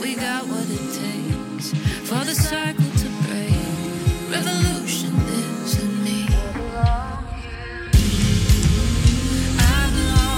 we got what it takes for the cycle to break. Revolution lives in me. I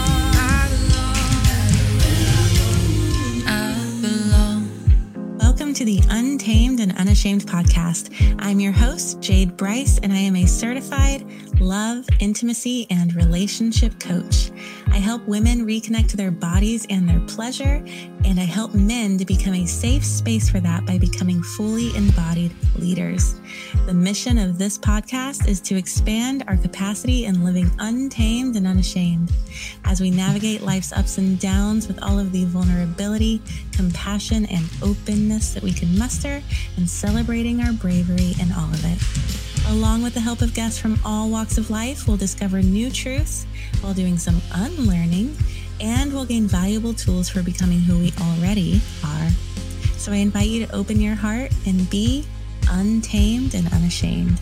belong. Welcome to the Untamed and Unashamed podcast. I'm your host, Jade Bryce, and I am a certified love, intimacy, and relationship coach. I help women reconnect to their bodies and their pleasure, and I help men to become a safe space for that by becoming fully embodied leaders. The mission of this podcast is to expand our capacity in living untamed and unashamed as we navigate life's ups and downs with all of the vulnerability, compassion, and openness that we can muster, and celebrating our bravery in all of it. Along with the help of guests from all walks of life, we'll discover new truths while doing some unlearning, and we'll gain valuable tools for becoming who we already are. So I invite you to open your heart and be untamed and unashamed.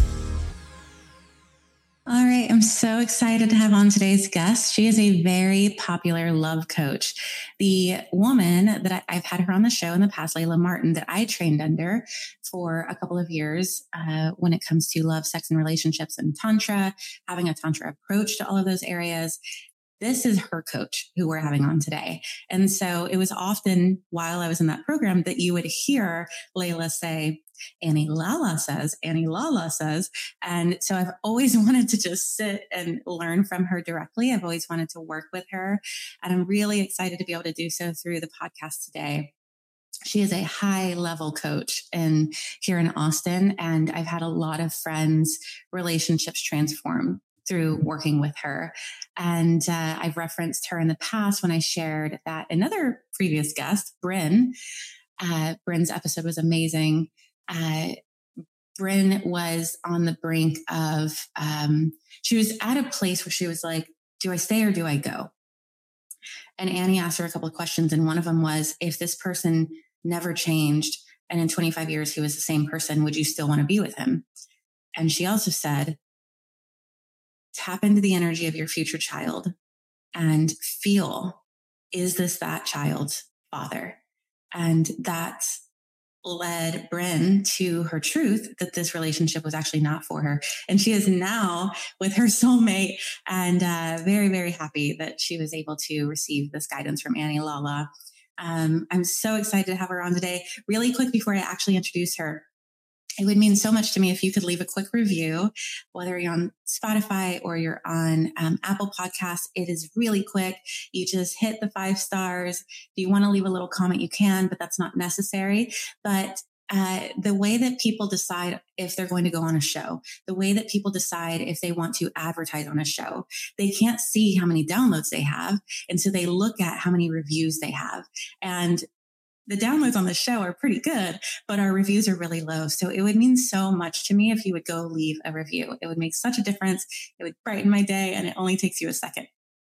All right, I'm so excited to have on today's guest. She is a very popular love coach. The woman that I've had her on the show in the past, Layla Martin, that I trained under for a couple of years when it comes to love, sex, and relationships and Tantra, having a Tantra approach to all of those areas. This is her coach who we're having on today. And so it was often while I was in that program that you would hear Layla say, Annie Lala says, Annie Lala says. And so I've always wanted to just sit and learn from her directly. I've always wanted to work with her. And I'm really excited to be able to do so through the podcast today. She is a high level coach here in Austin. And I've had a lot of friends' relationships transform through working with her. And I've referenced her in the past when I shared that another previous guest, Bryn's episode was amazing. Bryn was on the brink of, she was at a place where she was like, do I stay or do I go? And Annie asked her a couple of questions. And one of them was, if this person never changed and in 25 years he was the same person, would you still want to be with him? And she also said, tap into the energy of your future child and feel, is this that child's father? And that led Bryn to her truth that this relationship was actually not for her. And she is now with her soulmate and very, very happy that she was able to receive this guidance from Annie Lala. I'm so excited to have her on today. Really quick before I actually introduce her, it would mean so much to me if you could leave a quick review, whether you're on Spotify or you're on Apple Podcasts. It is really quick. You just hit the 5 stars. If you want to leave a little comment, you can, but that's not necessary. But the way that people decide if they're going to go on a show, the way that people decide if they want to advertise on a show, they can't see how many downloads they have. And so they look at how many reviews they have. And the downloads on the show are pretty good, but our reviews are really low. So it would mean so much to me if you would go leave a review. It would make such a difference. It would brighten my day, and it only takes you a second.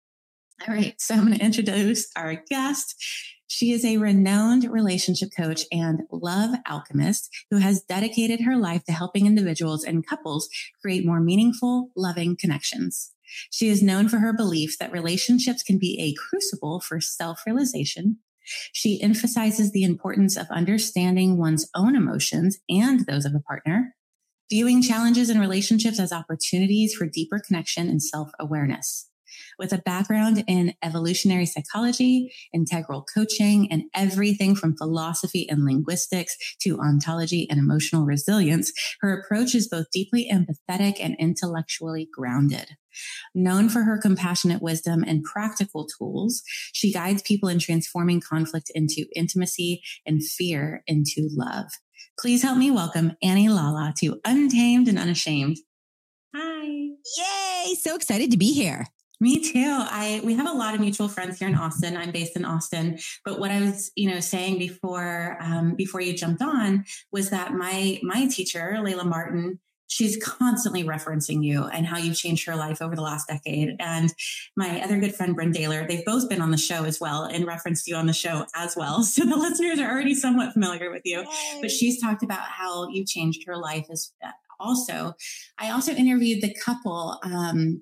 All right. So I'm going to introduce our guest. She is a renowned relationship coach and love alchemist who has dedicated her life to helping individuals and couples create more meaningful, loving connections. She is known for her belief that relationships can be a crucible for self-realization. She emphasizes the importance of understanding one's own emotions and those of a partner, viewing challenges in relationships as opportunities for deeper connection and self-awareness. With a background in evolutionary psychology, integral coaching, and everything from philosophy and linguistics to ontology and emotional resilience, her approach is both deeply empathetic and intellectually grounded. Known for her compassionate wisdom and practical tools, she guides people in transforming conflict into intimacy and fear into love. Please help me welcome Annie Lala to Untamed and Unashamed. Hi. Yay! So excited to be here. Me too. We have a lot of mutual friends here in Austin. I'm based in Austin, but what I was, saying before you jumped on was that my teacher, Layla Martin, she's constantly referencing you and how you've changed her life over the last decade. And my other good friend, Bryn Daler, they've both been on the show as well and referenced you on the show as well. So the listeners are already somewhat familiar with you. Yay. But she's talked about how you changed her life as also. I also interviewed the couple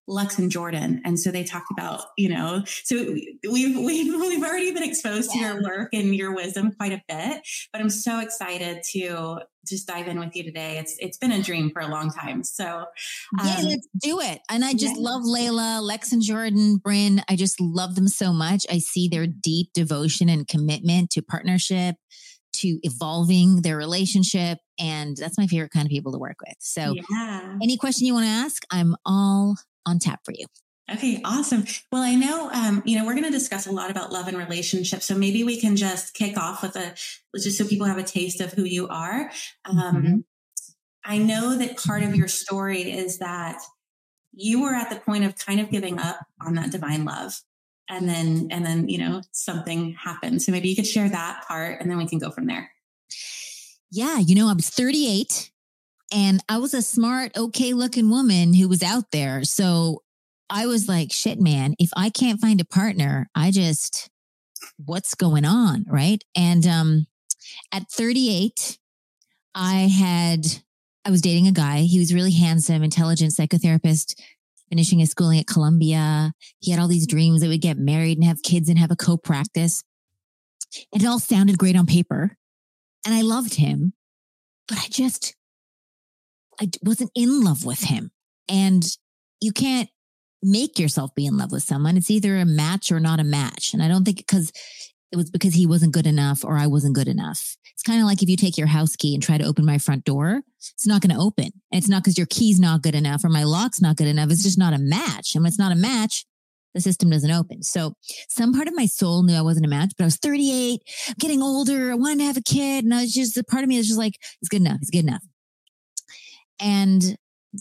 Lex and Jordan. And so they talked about, so we've already been exposed to your work and your wisdom quite a bit, but I'm so excited to just dive in with you today. It's been a dream for a long time. So let's do it. And I just love Layla, Lex and Jordan, Bryn. I just love them so much. I see their deep devotion and commitment to partnership, to evolving their relationship. And that's my favorite kind of people to work with. So any question you want to ask, I'm all on tap for you. Okay, awesome. Well, I know, we're going to discuss a lot about love and relationships. So maybe we can just kick off with just so people have a taste of who you are. I know that part of your story is that you were at the point of kind of giving up on that divine love. And then, something happened. So maybe you could share that part and then we can go from there. Yeah. I was 38 and I was a smart, okay looking woman who was out there. So I was like, shit, man, if I can't find a partner, what's going on? Right. And, at 38, I was dating a guy. He was really handsome, intelligent psychotherapist, finishing his schooling at Columbia. He had all these dreams that we'd get married and have kids and have a co-practice. And it all sounded great on paper. And I loved him, but I wasn't in love with him. And you can't make yourself be in love with someone. It's either a match or not a match. And I don't think it was because he wasn't good enough or I wasn't good enough. It's kind of like if you take your house key and try to open my front door, it's not going to open. And it's not because your key's not good enough or my lock's not good enough. It's just not a match. And when it's not a match, the system doesn't open. So some part of my soul knew I wasn't a match, but I was 38, getting older. I wanted to have a kid. And a part of me was just like, it's good enough. It's good enough. And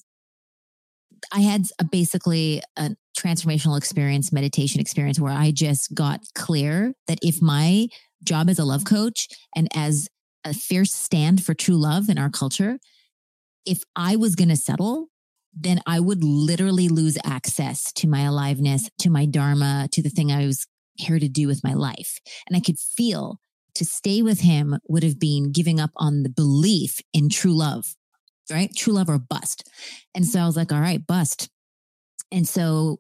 I had basically a transformational experience, meditation experience, where I just got clear that if my job as a love coach and as a fierce stand for true love in our culture, if I was going to settle, then I would literally lose access to my aliveness, to my dharma, to the thing I was here to do with my life. And I could feel to stay with him would have been giving up on the belief in true love. Right? True love or bust. And so I was like, all right, bust. And so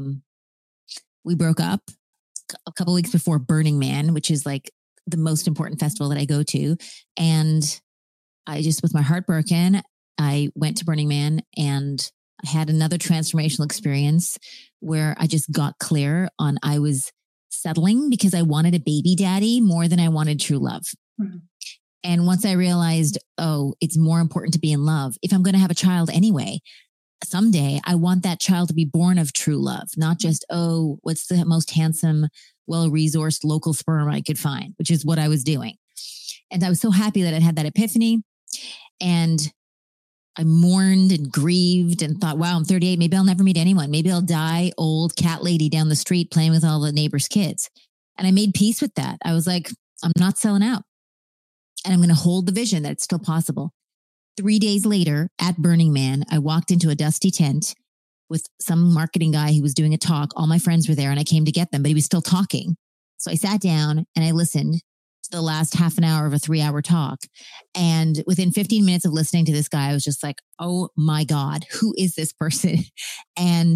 we broke up a couple of weeks before Burning Man, which is like the most important festival that I go to. And I just, with my heart broken, I went to Burning Man and I had another transformational experience where I just got clear on I was settling because I wanted a baby daddy more than I wanted true love. Mm-hmm. And once I realized, it's more important to be in love. If I'm going to have a child anyway, someday I want that child to be born of true love, not just, what's the most handsome, well-resourced local sperm I could find, which is what I was doing. And I was so happy that I'd had that epiphany. And I mourned and grieved and thought, wow, I'm 38. Maybe I'll never meet anyone. Maybe I'll die old cat lady down the street playing with all the neighbors' kids. And I made peace with that. I was like, I'm not selling out. And I'm going to hold the vision that it's still possible. 3 days later at Burning Man, I walked into a dusty tent with some marketing guy who was doing a talk. All my friends were there and I came to get them, but he was still talking. So I sat down and I listened to the last half an hour of a 3-hour talk. And within 15 minutes of listening to this guy, I was just like, oh my God, who is this person? And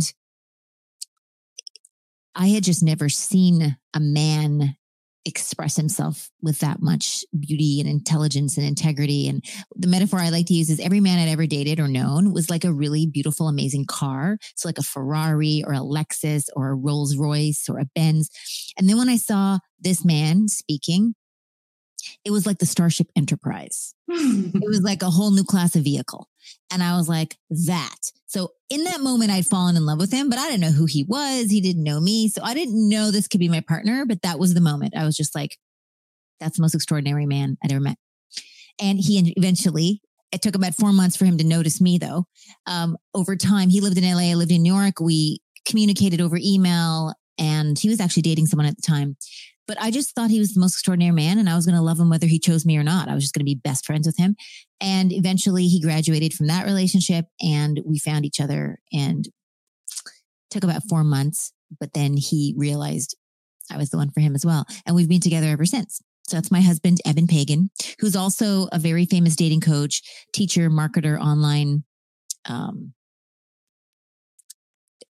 I had just never seen a man express himself with that much beauty and intelligence and integrity. And the metaphor I like to use is every man I'd ever dated or known was like a really beautiful, amazing car. So like a Ferrari or a Lexus or a Rolls Royce or a Benz. And then when I saw this man speaking, it was like the Starship Enterprise. It was like a whole new class of vehicle. And I was like, that. So in that moment, I'd fallen in love with him, but I didn't know who he was. He didn't know me. So I didn't know this could be my partner, but that was the moment. I was just like, that's the most extraordinary man I'd ever met. And he eventually, it took about 4 months for him to notice me though. Over time, he lived in LA, I lived in New York. We communicated over email and he was actually dating someone at the time. But I just thought he was the most extraordinary man and I was going to love him whether he chose me or not. I was just going to be best friends with him. And eventually he graduated from that relationship and we found each other and it took about 4 months. But then he realized I was the one for him as well. And we've been together ever since. So that's my husband, Eben Pagan, who's also a very famous dating coach, teacher, marketer, online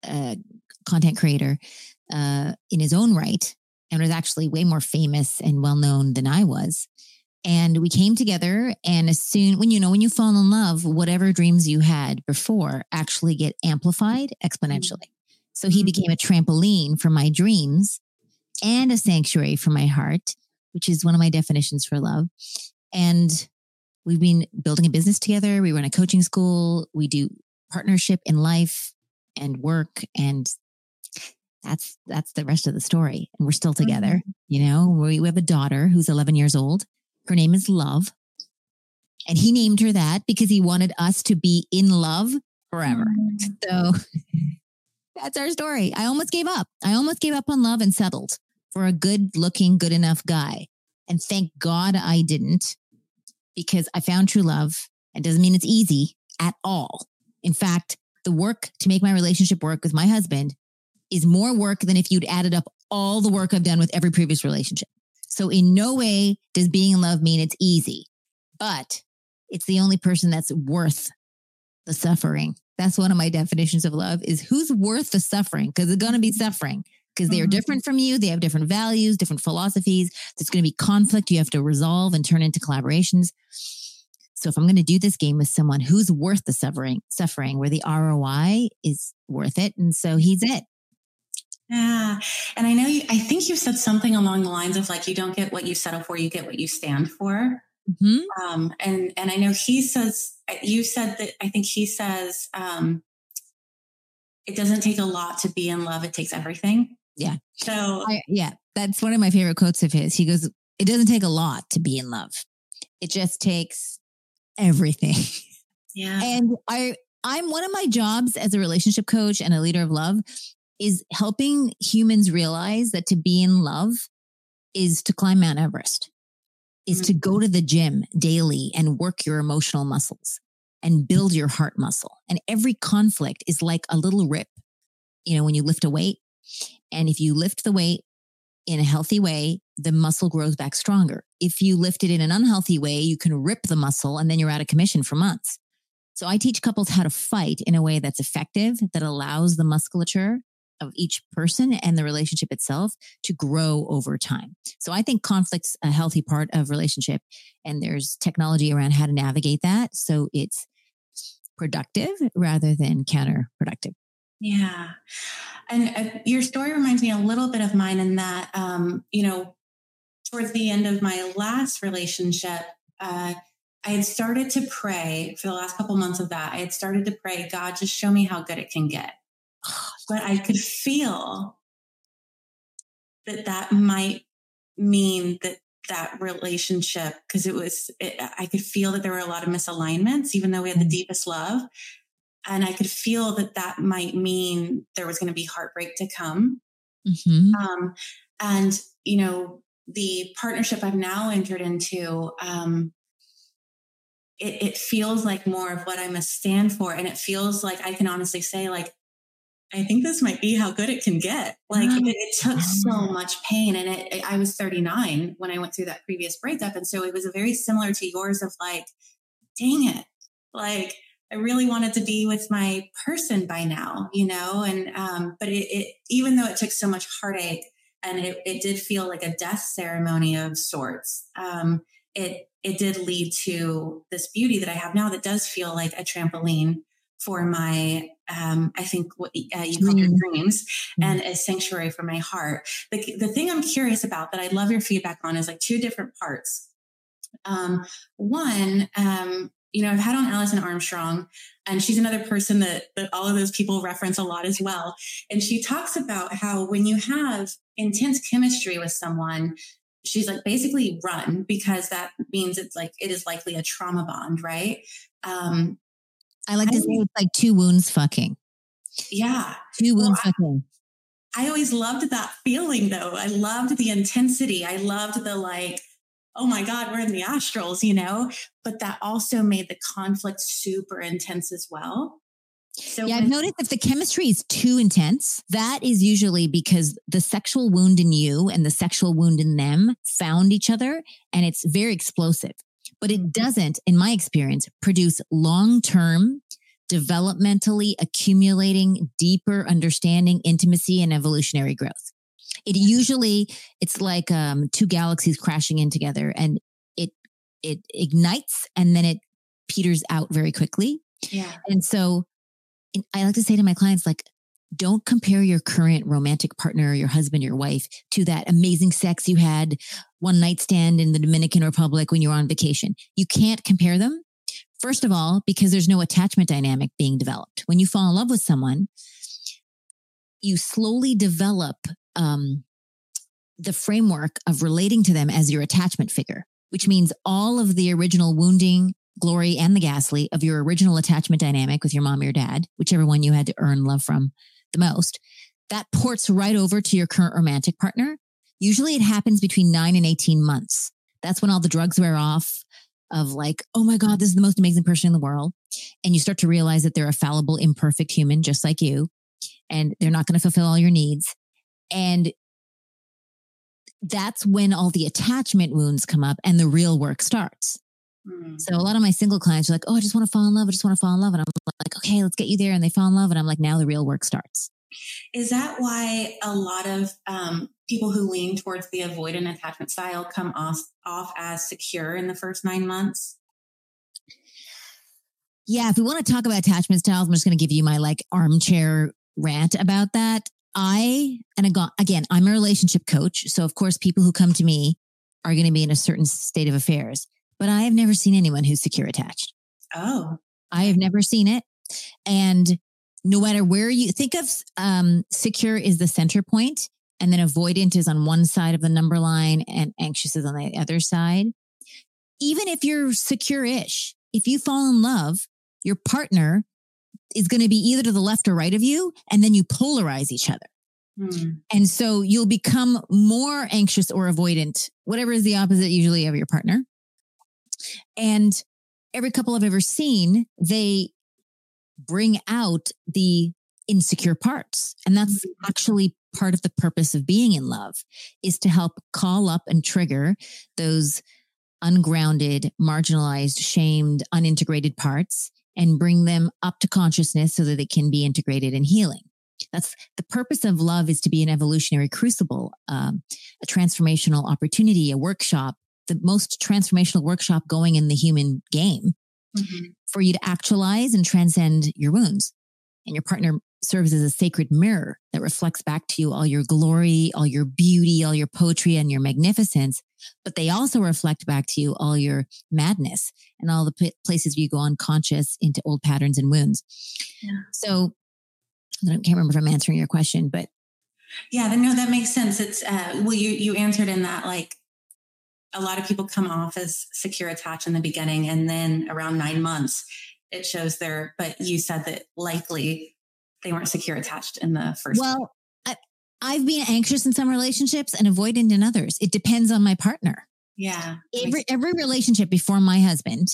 content creator in his own right, and was actually way more famous and well known than I was. And we came together, and as soon when you fall in love, whatever dreams you had before actually get amplified exponentially. So he became a trampoline for my dreams and a sanctuary for my heart, which is one of my definitions for love. And we've been building a business together. We run a coaching school. We do partnership in life and work. And that's the rest of the story. And we're still together. We have a daughter who's 11 years old. Her name is Love. And he named her that because he wanted us to be in love forever. So that's our story. I almost gave up. I almost gave up on love and settled for a good looking, good enough guy. And thank God I didn't, because I found true love. It doesn't mean it's easy at all. In fact, the work to make my relationship work with my husband is more work than if you'd added up all the work I've done with every previous relationship. So in no way does being in love mean it's easy, but it's the only person that's worth the suffering. That's one of my definitions of love, is who's worth the suffering, because it's going to be suffering. Because they are different from you. They have different values, different philosophies. There's going to be conflict you have to resolve and turn into collaborations. So if I'm going to do this game with someone who's worth the suffering, where the ROI is worth it. And so he's it. Yeah. And I think you said something along the lines of like, you don't get what you settle for, you get what you stand for. Mm-hmm. And I know you said that, I think he says, it doesn't take a lot to be in love. It takes everything. Yeah. So that's one of my favorite quotes of his. He goes, it doesn't take a lot to be in love. It just takes everything. Yeah. And I'm one of my jobs as a relationship coach and a leader of love is helping humans realize that to be in love is to climb Mount Everest, is to go to the gym daily and work your emotional muscles and build your heart muscle. And every conflict is like a little rip, when you lift a weight. And if you lift the weight in a healthy way, the muscle grows back stronger. If you lift it in an unhealthy way, you can rip the muscle and then you're out of commission for months. So I teach couples how to fight in a way that's effective, that allows the musculature of each person and the relationship itself to grow over time. So I think conflict's a healthy part of relationship, and there's technology around how to navigate that. So it's productive rather than counterproductive. Yeah. And your story reminds me a little bit of mine in that, towards the end of my last relationship, I had started to pray for the last couple months of that. I had started to pray, God, just show me how good it can get. But I could feel that might mean that relationship, because I could feel that there were a lot of misalignments, even though we had the deepest love. And I could feel that might mean there was going to be heartbreak to come. Mm-hmm. And, the partnership I've now entered into, it feels like more of what I must stand for. And it feels like I can honestly say, like, I think this might be how good it can get. Like it took so much pain. And I was 39 when I went through that previous breakup. And so it was a very similar to yours of like, dang it. Like I really wanted to be with my person by now, and, but it even though it took so much heartache and it did feel like a death ceremony of sorts, it did lead to this beauty that I have now that does feel like a trampoline for my, I think what you call your dreams, and a sanctuary for my heart. The thing I'm curious about that I'd love your feedback on is like two different parts. One, I've had on Alison Armstrong, and she's another person that all of those people reference a lot as well. And she talks about how when you have intense chemistry with someone, she's like, basically run, because that means it is likely a trauma bond, right? I like to say it's like two wounds fucking. Yeah. Two wounds fucking. I always loved that feeling though. I loved the intensity. I loved the like, oh my God, we're in the astrals, but that also made the conflict super intense as well. So I've noticed if the chemistry is too intense, that is usually because the sexual wound in you and the sexual wound in them found each other, and it's very explosive. But it doesn't, in my experience, produce long-term developmentally accumulating deeper understanding, intimacy, and evolutionary growth. It's like two galaxies crashing in together, and it ignites and then it peters out very quickly. Yeah. And so I like to say to my clients, like, don't compare your current romantic partner, your husband, your wife, to that amazing sex you had one night stand in the Dominican Republic when you were on vacation. You can't compare them. First of all, because there's no attachment dynamic being developed. When you fall in love with someone, you slowly develop the framework of relating to them as your attachment figure, which means all of the original wounding, glory, and the ghastly of your original attachment dynamic with your mom or your dad, whichever one you had to earn love from the most, that ports right over to your current romantic partner. Usually it happens between 9 and 18 months. That's when all the drugs wear off of like, oh my God, this is the most amazing person in the world. And you start to realize that they're a fallible, imperfect human, just like you, and they're not going to fulfill all your needs. And that's when all the attachment wounds come up and the real work starts. So a lot of my single clients are like, oh, I just want to fall in love. I just want to fall in love. And I'm like, okay, let's get you there. And they fall in love. And I'm like, now the real work starts. Is that why a lot of people who lean towards the avoidant attachment style come off as secure in the first 9 months? Yeah. If we want to talk about attachment styles, I'm just going to give you my like armchair rant about that. Again, I'm a relationship coach. So of course, people who come to me are going to be in a certain state of affairs. But I have never seen anyone who's secure attached. Oh. I have never seen it. And no matter where you think of secure is the center point, and then avoidant is on one side of the number line and anxious is on the other side. Even if you're secure-ish, if you fall in love, your partner is going to be either to the left or right of you, and then you polarize each other. And so you'll become more anxious or avoidant, whatever is the opposite usually of your partner. And every couple I've ever seen, they bring out the insecure parts. And that's actually part of the purpose of being in love, is to help call up and trigger those ungrounded, marginalized, shamed, unintegrated parts and bring them up to consciousness so that they can be integrated and healing. That's the purpose of love, is to be an evolutionary crucible, a transformational opportunity, a workshop, the most transformational workshop going in the human game for you to actualize and transcend your wounds. And your partner serves as a sacred mirror that reflects back to you all your glory, all your beauty, all your poetry, and your magnificence. But they also reflect back to you all your madness and all the places you go unconscious into old patterns and wounds. Yeah. So I can't remember if I'm answering your question, but. Yeah, no, that makes sense. It's, you answered in that, like, a lot of people come off as secure attached in the beginning, and then around 9 months, it shows but you said that likely they weren't secure attached in the first. Well, I've been anxious in some relationships and avoidant in others. It depends on my partner. Yeah. Every relationship before my husband,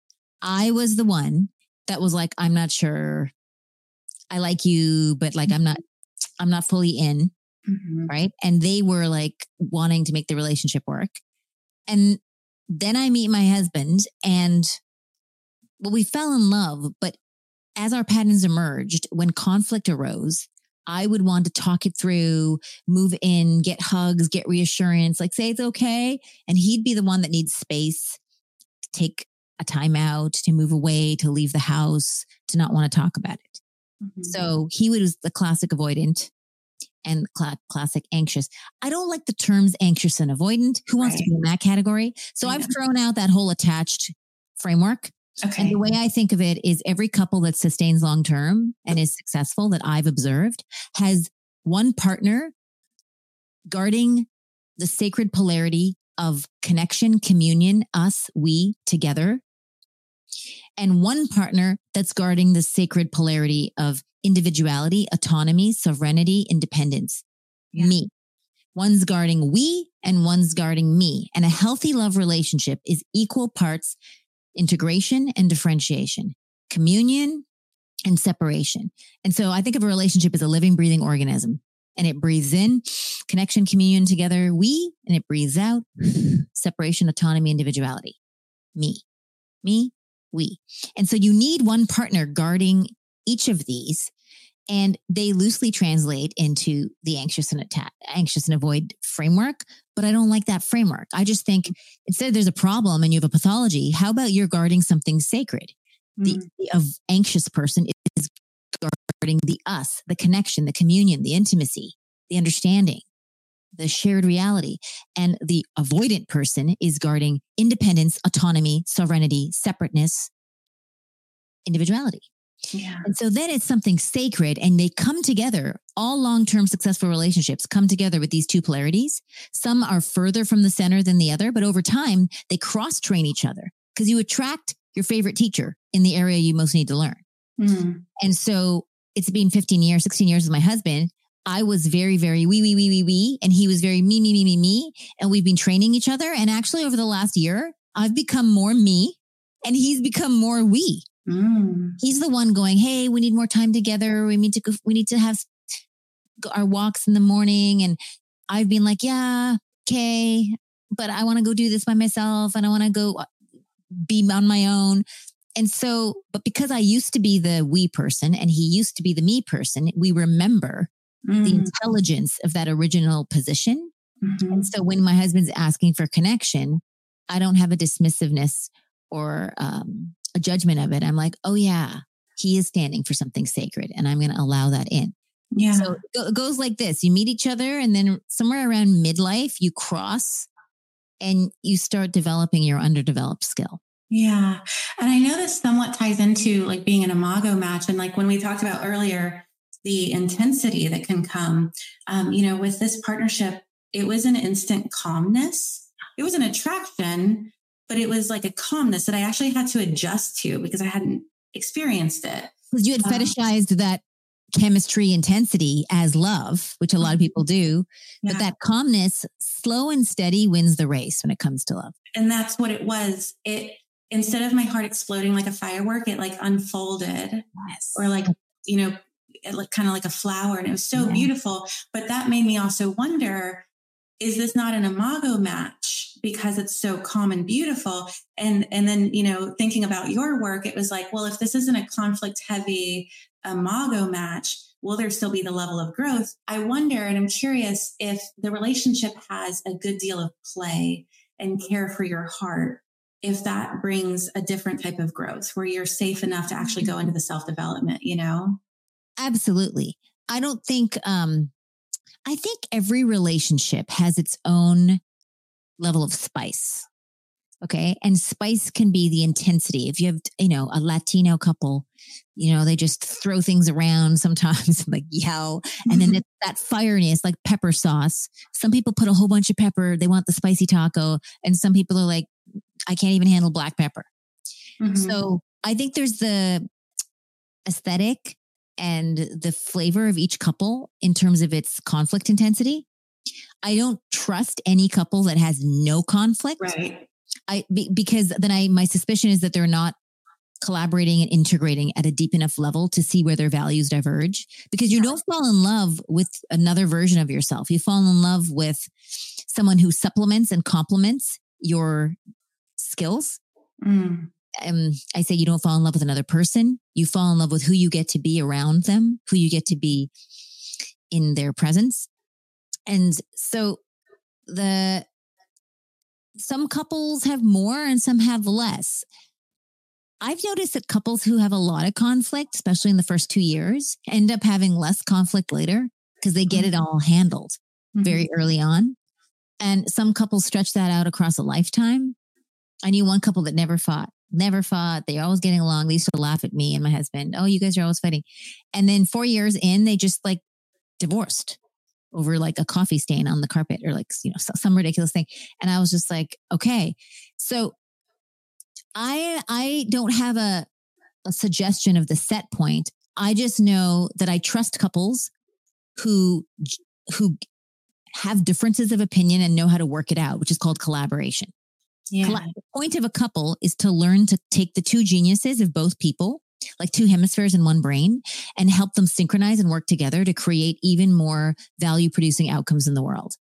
I was the one that was like, I'm not sure. I like you, but like, I'm not fully in. Right. And they were like wanting to make the relationship work. And then I meet my husband, and we fell in love. But as our patterns emerged, when conflict arose, I would want to talk it through, move in, get hugs, get reassurance, like say it's okay. And he'd be the one that needs space to take a time out, to move away, to leave the house, to not want to talk about it. So he was the classic avoidant and classic anxious. I don't like the terms anxious and avoidant. Who wants to be in that category? So I've thrown out that whole attached framework. Okay. And the way I think of it is every couple that sustains long-term and is successful that I've observed has one partner guarding the sacred polarity of connection, communion, us, we, together. And one partner that's guarding the sacred polarity of individuality, autonomy, sovereignty, independence, me. One's guarding we and one's guarding me. And a healthy love relationship is equal parts integration and differentiation, communion and separation. And so I think of a relationship as a living, breathing organism, and it breathes in connection, communion, together, we, and it breathes out separation, autonomy, individuality, me, we. And so you need one partner guarding each of these. And they loosely translate into the anxious and avoid framework. But I don't like that framework. I just think instead there's a problem and you have a pathology, how about you're guarding something sacred? The anxious person is guarding the us, the connection, the communion, the intimacy, the understanding, the shared reality. And the avoidant person is guarding independence, autonomy, sovereignty, separateness, individuality. Yeah. And so then it's something sacred, and they come together. All long-term successful relationships come together with these two polarities. Some are further from the center than the other, but over time they cross-train each other because you attract your favorite teacher in the area you most need to learn. And so it's been 16 years with my husband. I was very, very we, and he was very me. And we've been training each other. And actually over the last year, I've become more me and he's become more we. He's the one going, hey, we need more time together. We need to have our walks in the morning. And I've been like, yeah, okay, but I want to go do this by myself and I want to go be on my own. And so, but because I used to be the we person and he used to be the me person, we remember the intelligence of that original position. And so when my husband's asking for connection, I don't have a dismissiveness or a judgment of it. I'm like, oh yeah, he is standing for something sacred and I'm going to allow that in. Yeah. So it goes like this. You meet each other and then somewhere around midlife, you cross and you start developing your underdeveloped skill. Yeah. And I know this somewhat ties into like being an imago match. And like when we talked about earlier, the intensity that can come, with this partnership, it was an instant calmness. It was an attraction, but it was like a calmness that I actually had to adjust to because I hadn't experienced it. Because you had fetishized that chemistry intensity as love, which a lot of people do. But that calmness, slow and steady, wins the race when it comes to love. And that's what it was. Instead of my heart exploding like a firework, it like unfolded or like, it looked kind of like a flower, and it was so beautiful. But that made me also wonder, is this not an imago match because it's so calm and beautiful? And then, thinking about your work, it was like, well, if this isn't a conflict heavy imago match, will there still be the level of growth? I wonder, and I'm curious if the relationship has a good deal of play and care for your heart, if that brings a different type of growth where you're safe enough to actually go into the self-development, Absolutely. I don't think, I think every relationship has its own level of spice. Okay. And spice can be the intensity. If you have, a Latino couple, they just throw things around sometimes like yell. And then it's that fireness, like pepper sauce. Some people put a whole bunch of pepper. They want the spicy taco. And some people are like, I can't even handle black pepper. So I think there's the aesthetic and the flavor of each couple in terms of its conflict intensity. I don't trust any couple that has no conflict. Right. Because then my suspicion is that they're not collaborating and integrating at a deep enough level to see where their values diverge, because you don't fall in love with another version of yourself. You fall in love with someone who supplements and complements your skills. I say you don't fall in love with another person. You fall in love with who you get to be around them, who you get to be in their presence. And so some couples have more and some have less. I've noticed that couples who have a lot of conflict, especially in the first 2 years, end up having less conflict later because they get it all handled very early on. And some couples stretch that out across a lifetime. I knew one couple that never fought. They're always getting along. They used to laugh at me and my husband. Oh, you guys are always fighting. And then 4 years in, they just like divorced over like a coffee stain on the carpet or like, some ridiculous thing. And I was just like, okay. So I don't have a suggestion of the set point. I just know that I trust couples who have differences of opinion and know how to work it out, which is called collaboration. Yeah. The point of a couple is to learn to take the two geniuses of both people, like two hemispheres in one brain, and help them synchronize and work together to create even more value producing outcomes in the world.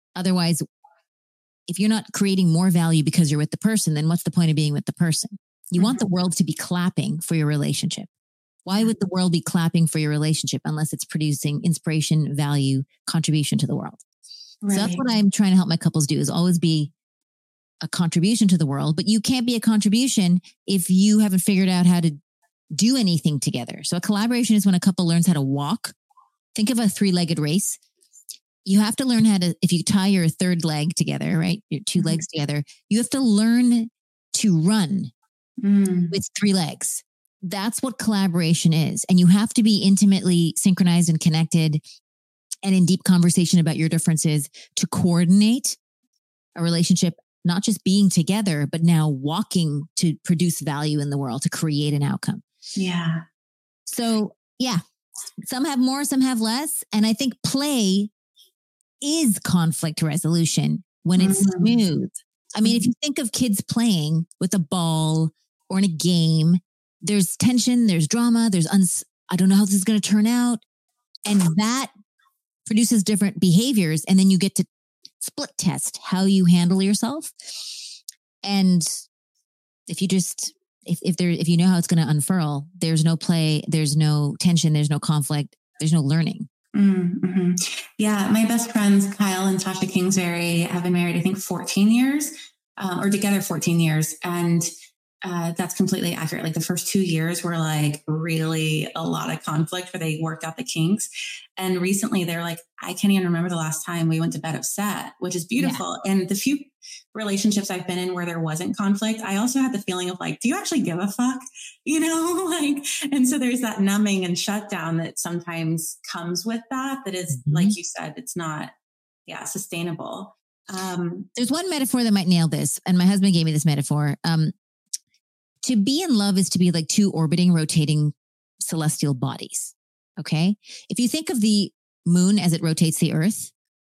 Otherwise, if you're not creating more value because you're with the person, then what's the point of being with the person? You want the world to be clapping for your relationship. Why would the world be clapping for your relationship unless it's producing inspiration, value, contribution to the world? Right. So that's what I'm trying to help my couples do, is always be a contribution to the world. But you can't be a contribution if you haven't figured out how to do anything together. So a collaboration is when a couple learns how to walk. Think of a 3-legged race. You have to learn how to, if you tie your third leg together, right? Your 2 legs together, you have to learn to run with 3 legs. That's what collaboration is. And you have to be intimately synchronized and connected and in deep conversation about your differences to coordinate a relationship, not just being together, but now walking to produce value in the world, to create an outcome. Yeah. So yeah, some have more, some have less. And I think play is conflict resolution when it's smooth. I mean, if you think of kids playing with a ball or in a game, there's tension, there's drama, I don't know how this is going to turn out. And that produces different behaviors. And then you get to split test how you handle yourself. And if you know how it's going to unfurl, there's no play, there's no tension, there's no conflict, there's no learning. Mm-hmm. Yeah. My best friends, Kyle and Tasha Kingsbury, have been married, I think 14 years, or together 14 years. And that's completely accurate. Like the first 2 years were like really a lot of conflict where they worked out the kinks. And recently they're like, I can't even remember the last time we went to bed upset, which is beautiful. Yeah. And the few relationships I've been in where there wasn't conflict, I also had the feeling of like, do you actually give a fuck? And so there's that numbing and shutdown that sometimes comes with that is, like you said, it's not, sustainable. There's one metaphor that might nail this. And my husband gave me this metaphor. To be in love is to be like 2 orbiting, rotating celestial bodies. Okay. If you think of the moon as it rotates the earth,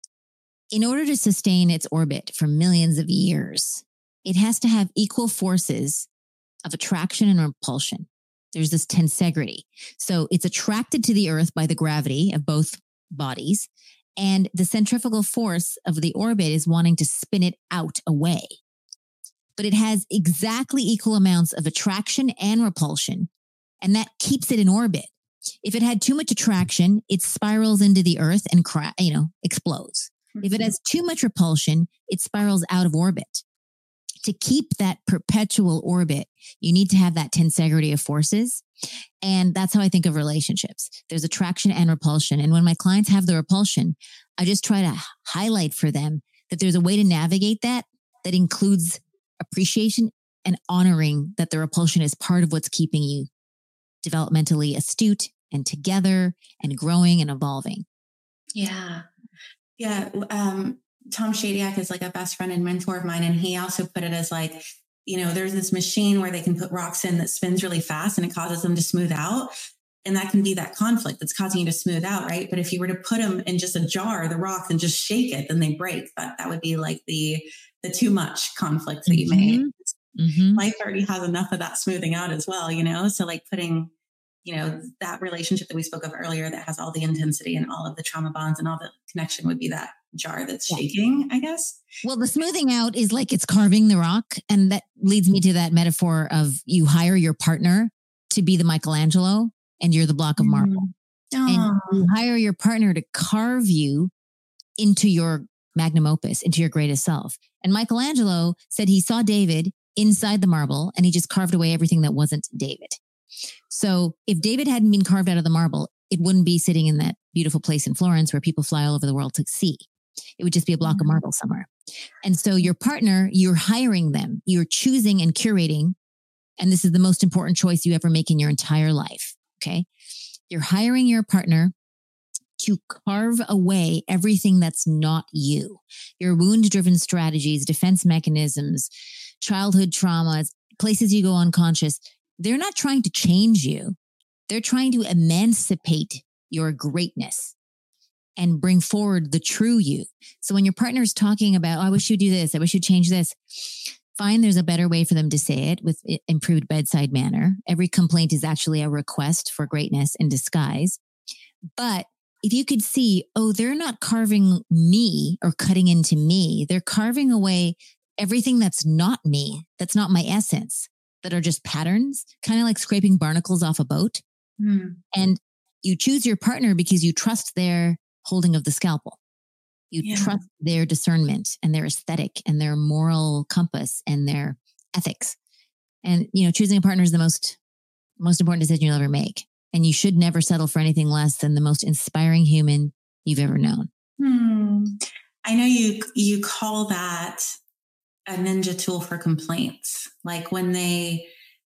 in order to sustain its orbit for millions of years, it has to have equal forces of attraction and repulsion. There's this tensegrity. So it's attracted to the earth by the gravity of both bodies. And the centrifugal force of the orbit is wanting to spin it out away. But it has exactly equal amounts of attraction and repulsion. And that keeps it in orbit. If it had too much attraction, it spirals into the earth and explodes. If it has too much repulsion, it spirals out of orbit. To keep that perpetual orbit, you need to have that tensegrity of forces. And that's how I think of relationships. There's attraction and repulsion. And when my clients have the repulsion, I just try to highlight for them that there's a way to navigate that includes appreciation and honoring that the repulsion is part of what's keeping you developmentally astute and together and growing and evolving. Yeah. Yeah. Tom Shadyac is like a best friend and mentor of mine. And he also put it as like, there's this machine where they can put rocks in that spins really fast and it causes them to smooth out. And that can be that conflict that's causing you to smooth out. Right. But if you were to put them in just a jar, the rocks, and just shake it, then they break. But that would be like the too much conflict that you made. Mm-hmm. Life already has enough of that smoothing out as well, So like putting, that relationship that we spoke of earlier that has all the intensity and all of the trauma bonds and all the connection would be that jar that's shaking, I guess. Well, the smoothing out is like it's carving the rock. And that leads me to that metaphor of you hire your partner to be the Michelangelo and you're the block of marble. And you hire your partner to carve you into your magnum opus, into your greatest self. And Michelangelo said he saw David inside the marble and he just carved away everything that wasn't David. So if David hadn't been carved out of the marble, it wouldn't be sitting in that beautiful place in Florence where people fly all over the world to see. It would just be a block of marble somewhere. And so your partner, you're hiring them, you're choosing and curating. And this is the most important choice you ever make in your entire life. Okay. You're hiring your partner to carve away everything that's not you. Your wound-driven strategies, defense mechanisms, childhood traumas, places you go unconscious. They're not trying to change you. They're trying to emancipate your greatness and bring forward the true you. So when your partner's talking about, I wish you'd do this, I wish you'd change this, fine, there's a better way for them to say it with improved bedside manner. Every complaint is actually a request for greatness in disguise. But if you could see, they're not carving me or cutting into me. They're carving away everything that's not me, that's not my essence. that are just patterns, kind of like scraping barnacles off a boat. And you choose your partner because you trust their holding of the scalpel. You trust their discernment and their aesthetic and their moral compass and their ethics. And, choosing a partner is the most important decision you'll ever make. And you should never settle for anything less than the most inspiring human you've ever known. I know you call that a ninja tool for complaints. Like when they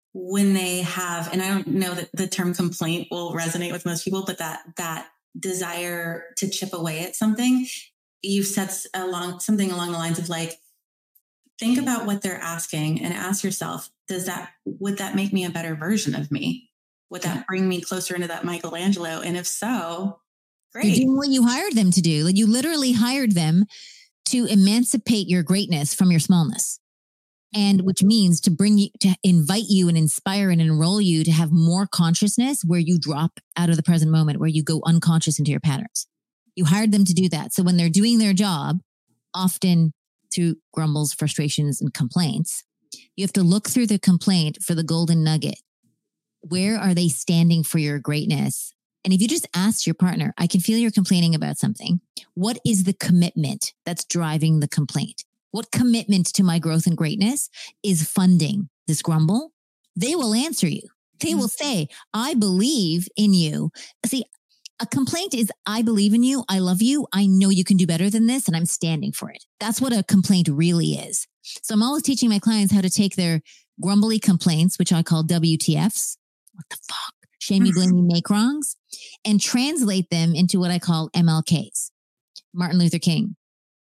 have, and I don't know that the term complaint will resonate with most people, but that desire to chip away at something, you've said something along the lines of like, think about what they're asking and ask yourself, would that make me a better version of me? Would that bring me closer into that Michelangelo? And if so, great. You're doing what you hired them to do. Like you literally hired them to emancipate your greatness from your smallness. And which means to invite you and inspire and enroll you to have more consciousness where you drop out of the present moment, where you go unconscious into your patterns. You hired them to do that. So when they're doing their job, often through grumbles, frustrations, and complaints, you have to look through the complaint for the golden nugget. Where are they standing for your greatness? And if you just ask your partner, I can feel you're complaining about something. What is the commitment that's driving the complaint? What commitment to my growth and greatness is funding this grumble? They will answer you. They will say, I believe in you. See, a complaint is, I believe in you. I love you. I know you can do better than this, and I'm standing for it. That's what a complaint really is. So I'm always teaching my clients how to take their grumbly complaints, which I call WTFs. What the fuck? Shame me, blame me, make wrongs, and translate them into what I call MLKs. Martin Luther King.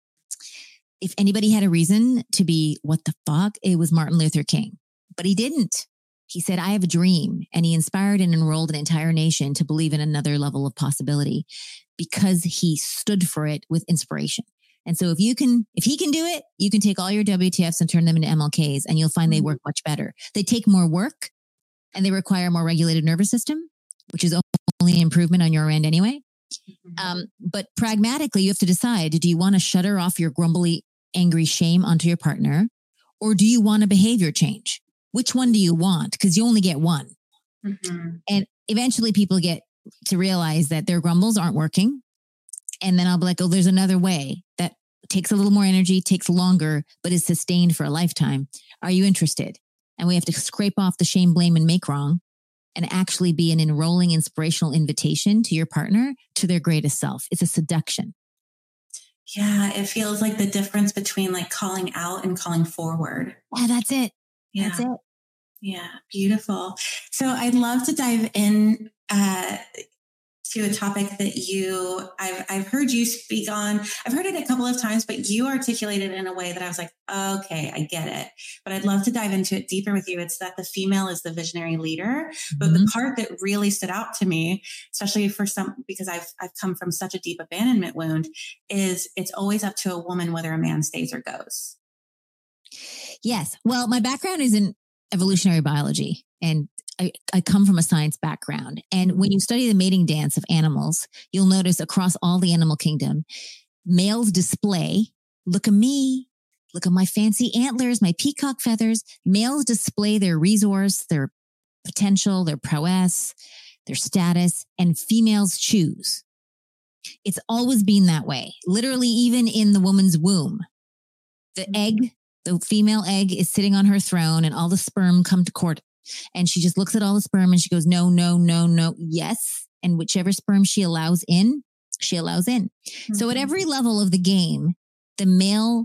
If anybody had a reason to be, what the fuck, it was Martin Luther King. But he didn't. He said, I have a dream. And he inspired and enrolled an entire nation to believe in another level of possibility because he stood for it with inspiration. And so if he can do it, you can take all your WTFs and turn them into MLKs, and you'll find they work much better. They take more work and they require a more regulated nervous system, which is only an improvement on your end anyway. But pragmatically, you have to decide, do you want to shutter off your grumbly, angry shame onto your partner? Or do you want a behavior change? Which one do you want? Because you only get one. And eventually people get to realize that their grumbles aren't working. And then I'll be like, oh, there's another way that takes a little more energy, takes longer, but is sustained for a lifetime. Are you interested? And we have to scrape off the shame, blame, and make wrong and actually be an enrolling, inspirational invitation to your partner to their greatest self. It's a seduction. Yeah, it feels like the difference between like calling out and calling forward. Yeah, that's it. Yeah. That's it. Yeah, beautiful. So I'd love to dive in to a topic that I've heard you speak on. I've heard it a couple of times, but you articulated it in a way that I was like, okay, I get it. But I'd love to dive into it deeper with you. It's that the female is the visionary leader. But the part that really stood out to me, especially for because I've come from such a deep abandonment wound, is it's always up to a woman whether a man stays or goes. Yes. Well, my background is in evolutionary biology, and I come from a science background. And when you study the mating dance of animals, you'll notice across all the animal kingdom, males display, look at me, look at my fancy antlers, my peacock feathers. Males display their resource, their potential, their prowess, their status, and females choose. It's always been that way. Literally, even in the woman's womb, the female egg is sitting on her throne and all the sperm come to court. And she just looks at all the sperm and she goes, no, no, no, no, yes. And whichever sperm she allows in, she allows in. So at every level of the game, the male,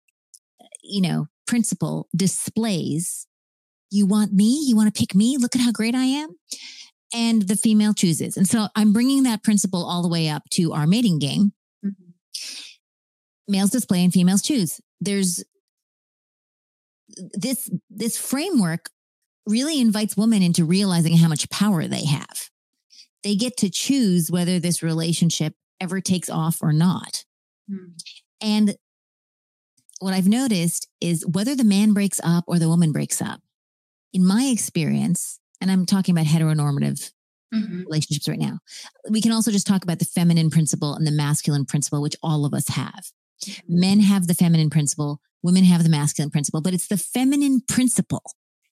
principle displays, you want me? You want to pick me? Look at how great I am. And the female chooses. And so I'm bringing that principle all the way up to our mating game. Males display and females choose. There's this framework really invites women into realizing how much power they have. They get to choose whether this relationship ever takes off or not. And what I've noticed is whether the man breaks up or the woman breaks up, in my experience, and I'm talking about heteronormative relationships right now, we can also just talk about the feminine principle and the masculine principle, which all of us have. Men have the feminine principle, women have the masculine principle, but it's the feminine principle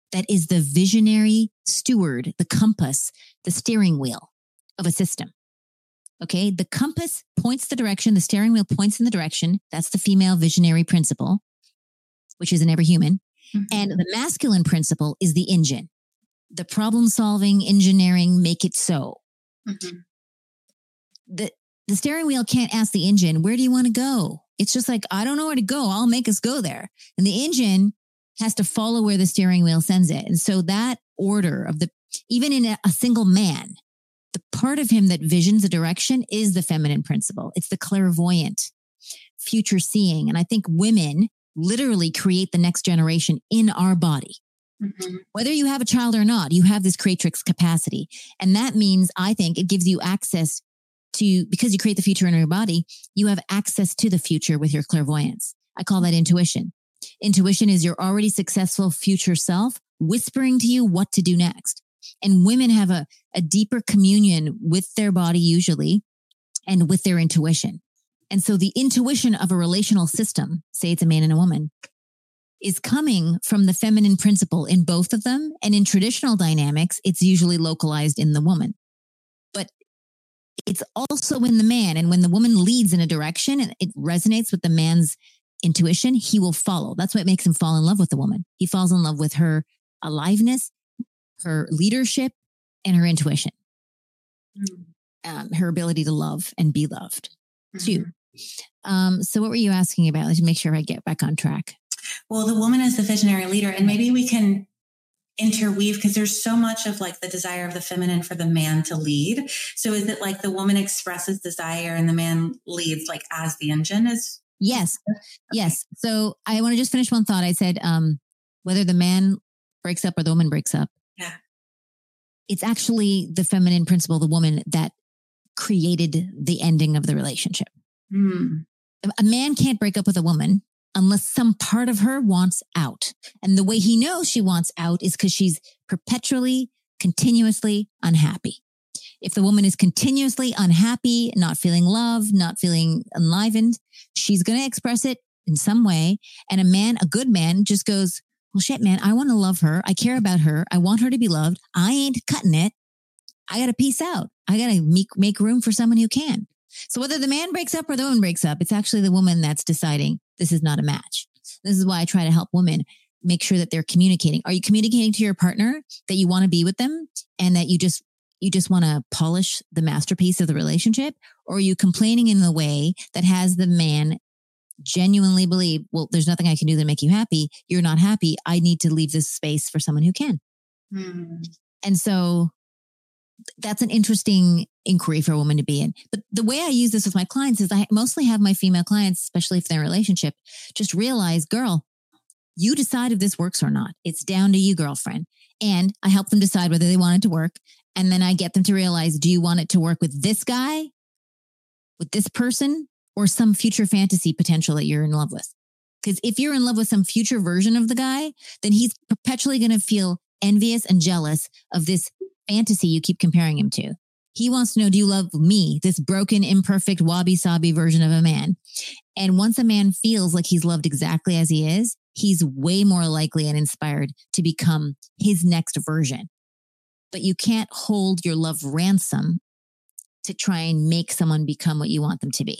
that is the visionary steward, the compass, the steering wheel of a system. Okay. The compass points the direction. The steering wheel points in the direction. That's the female visionary principle, which is in every human. Mm-hmm. And the masculine principle is the engine, the problem solving, engineering, make it so. Mm-hmm. The steering wheel can't ask the engine, where do you want to go? It's just like, I don't know where to go. I'll make us go there. And the engine has to follow where the steering wheel sends it. And so that order of even in a single man, the part of him that visions a direction is the feminine principle. It's the clairvoyant, future seeing. And I think women literally create the next generation in our body. Mm-hmm. Whether you have a child or not, you have this creatrix capacity. And that means, I think, it gives you access to, because you create the future in your body, you have access to the future with your clairvoyance. I call that intuition. Intuition is your already successful future self whispering to you what to do next. And women have a deeper communion with their body usually and with their intuition. And so the intuition of a relational system, say it's a man and a woman, is coming from the feminine principle in both of them. And in traditional dynamics, it's usually localized in the woman. But it's also in the man. And when the woman leads in a direction and it resonates with the man's intuition, he will follow. That's what makes him fall in love with the woman. He falls in love with her aliveness, her leadership, and her intuition, her ability to love and be loved too. So what were you asking about? Let's make sure I get back on track. Well, the woman is the visionary leader, and maybe we can interweave, because there's so much of like the desire of the feminine for the man to lead. So is it like the woman expresses desire and the man leads, like as the engine is? Yes. Okay. Yes. So I want to just finish one thought. I said, whether the man breaks up or the woman breaks up. Yeah. It's actually the feminine principle, the woman, that created the ending of the relationship. A man can't break up with a woman unless some part of her wants out. And the way he knows she wants out is because she's perpetually, continuously unhappy. If the woman is continuously unhappy, not feeling love, not feeling enlivened, she's going to express it in some way. And a good man just goes, well, shit, man, I want to love her. I care about her. I want her to be loved. I ain't cutting it. I got to peace out. I got to make room for someone who can. So whether the man breaks up or the woman breaks up, it's actually the woman that's deciding this is not a match. This is why I try to help women make sure that they're communicating. Are you communicating to your partner that you want to be with them and that you just want to polish the masterpiece of the relationship? Or are you complaining in the way that has the man genuinely believe, well, there's nothing I can do to make you happy. You're not happy. I need to leave this space for someone who can. And so that's an interesting inquiry for a woman to be in. But the way I use this with my clients is I mostly have my female clients, especially if they're in a relationship, just realize, girl, you decide if this works or not. It's down to you, girlfriend. And I help them decide whether they want it to work. And then I get them to realize, do you want it to work with this guy, with this person, or some future fantasy potential that you're in love with? Because if you're in love with some future version of the guy, then he's perpetually going to feel envious and jealous of this fantasy you keep comparing him to. He wants to know, do you love me, this broken, imperfect, wabi-sabi version of a man? And once a man feels like he's loved exactly as he is, he's way more likely and inspired to become his next version. But you can't hold your love ransom to try and make someone become what you want them to be.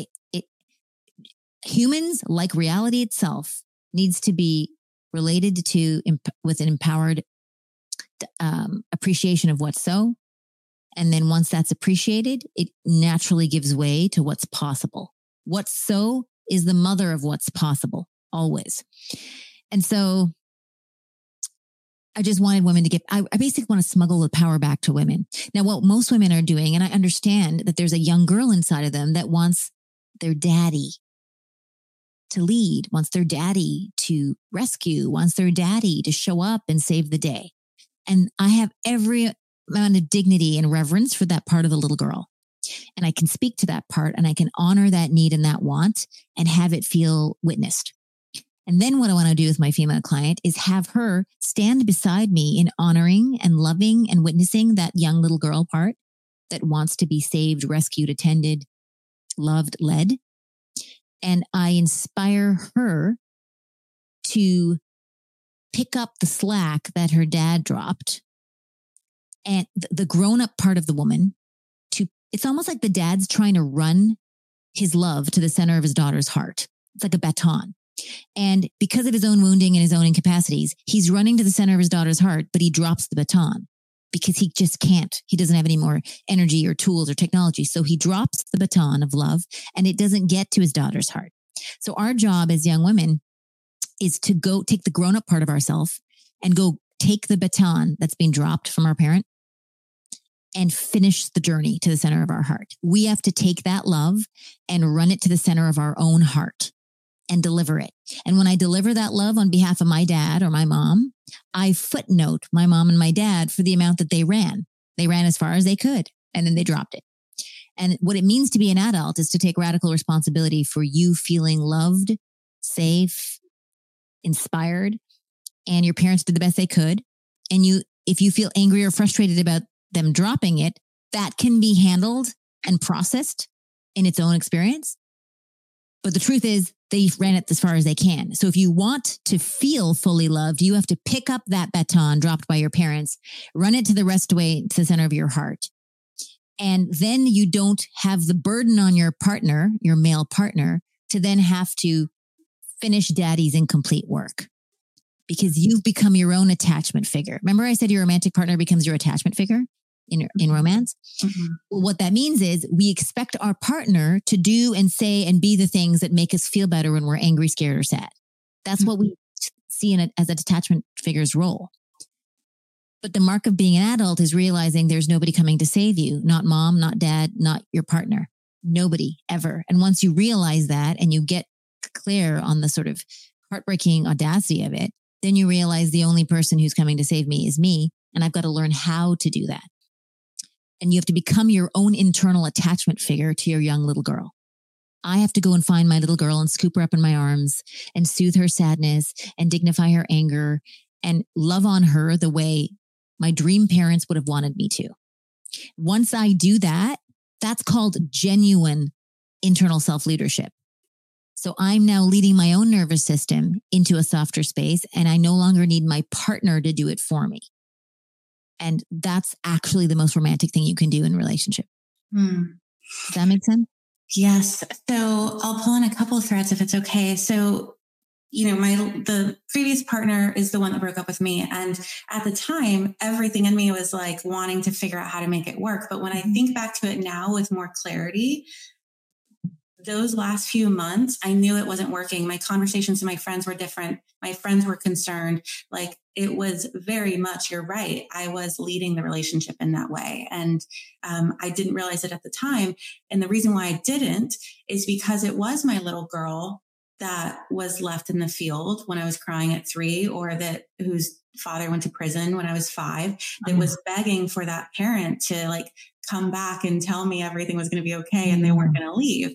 Humans, like reality itself, needs to be related to with an empowered appreciation of what's so. And then once that's appreciated, it naturally gives way to what's possible. What's so is the mother of what's possible, always. And so I just wanted women to get, I basically want to smuggle the power back to women. Now, what most women are doing, and I understand that there's a young girl inside of them that wants their daddy to lead, wants their daddy to rescue, wants their daddy to show up and save the day. And I have every amount of dignity and reverence for that part of the little girl. And I can speak to that part and I can honor that need and that want and have it feel witnessed. And then what I want to do with my female client is have her stand beside me in honoring and loving and witnessing that young little girl part that wants to be saved, rescued, attended, loved, led. And I inspire her to pick up the slack that her dad dropped, and the grown-up part of the woman, it's almost like the dad's trying to run his love to the center of his daughter's heart. It's like a baton. And because of his own wounding and his own incapacities, he's running to the center of his daughter's heart, but he drops the baton because he just can't. He doesn't have any more energy or tools or technology. So he drops the baton of love and it doesn't get to his daughter's heart. So our job as young women is to go take the grown-up part of ourselves and go take the baton that's being dropped from our parent and finish the journey to the center of our heart. We have to take that love and run it to the center of our own heart and deliver it. And when I deliver that love on behalf of my dad or my mom, I footnote my mom and my dad for the amount that they ran. They ran as far as they could, and then they dropped it. And what it means to be an adult is to take radical responsibility for you feeling loved, safe, inspired, and your parents did the best they could. And if you feel angry or frustrated about them dropping it, that can be handled and processed in its own experience. But the truth is they ran it as far as they can. So if you want to feel fully loved, you have to pick up that baton dropped by your parents, run it to the rest way to the center of your heart. And then you don't have the burden on your partner, your male partner, to then have to finish daddy's incomplete work because you've become your own attachment figure. Remember I said your romantic partner becomes your attachment figure in romance? Mm-hmm. Well, what that means is we expect our partner to do and say and be the things that make us feel better when we're angry, scared, or sad. That's what we see in it as a attachment figure's role. But the mark of being an adult is realizing there's nobody coming to save you. Not mom, not dad, not your partner. Nobody ever. And once you realize that and you get clear on the sort of heartbreaking audacity of it, then you realize the only person who's coming to save me is me. And I've got to learn how to do that. And you have to become your own internal attachment figure to your young little girl. I have to go and find my little girl and scoop her up in my arms and soothe her sadness and dignify her anger and love on her the way my dream parents would have wanted me to. Once I do that, that's called genuine internal self-leadership. So I'm now leading my own nervous system into a softer space, and I no longer need my partner to do it for me. And that's actually the most romantic thing you can do in a relationship. Does that make sense? Yes. So I'll pull in a couple of threads if it's okay. So, the previous partner is the one that broke up with me. And at the time, everything in me was like wanting to figure out how to make it work. But when I think back to it now with more clarity, those last few months, I knew it wasn't working. My conversations to my friends were different. My friends were concerned. Like it was very much, you're right. I was leading the relationship in that way. And I didn't realize it at the time. And the reason why I didn't is because it was my little girl that was left in the field when I was crying at 3, or whose father went to prison when I was 5, that was begging for that parent to like come back and tell me everything was going to be okay and they weren't going to leave.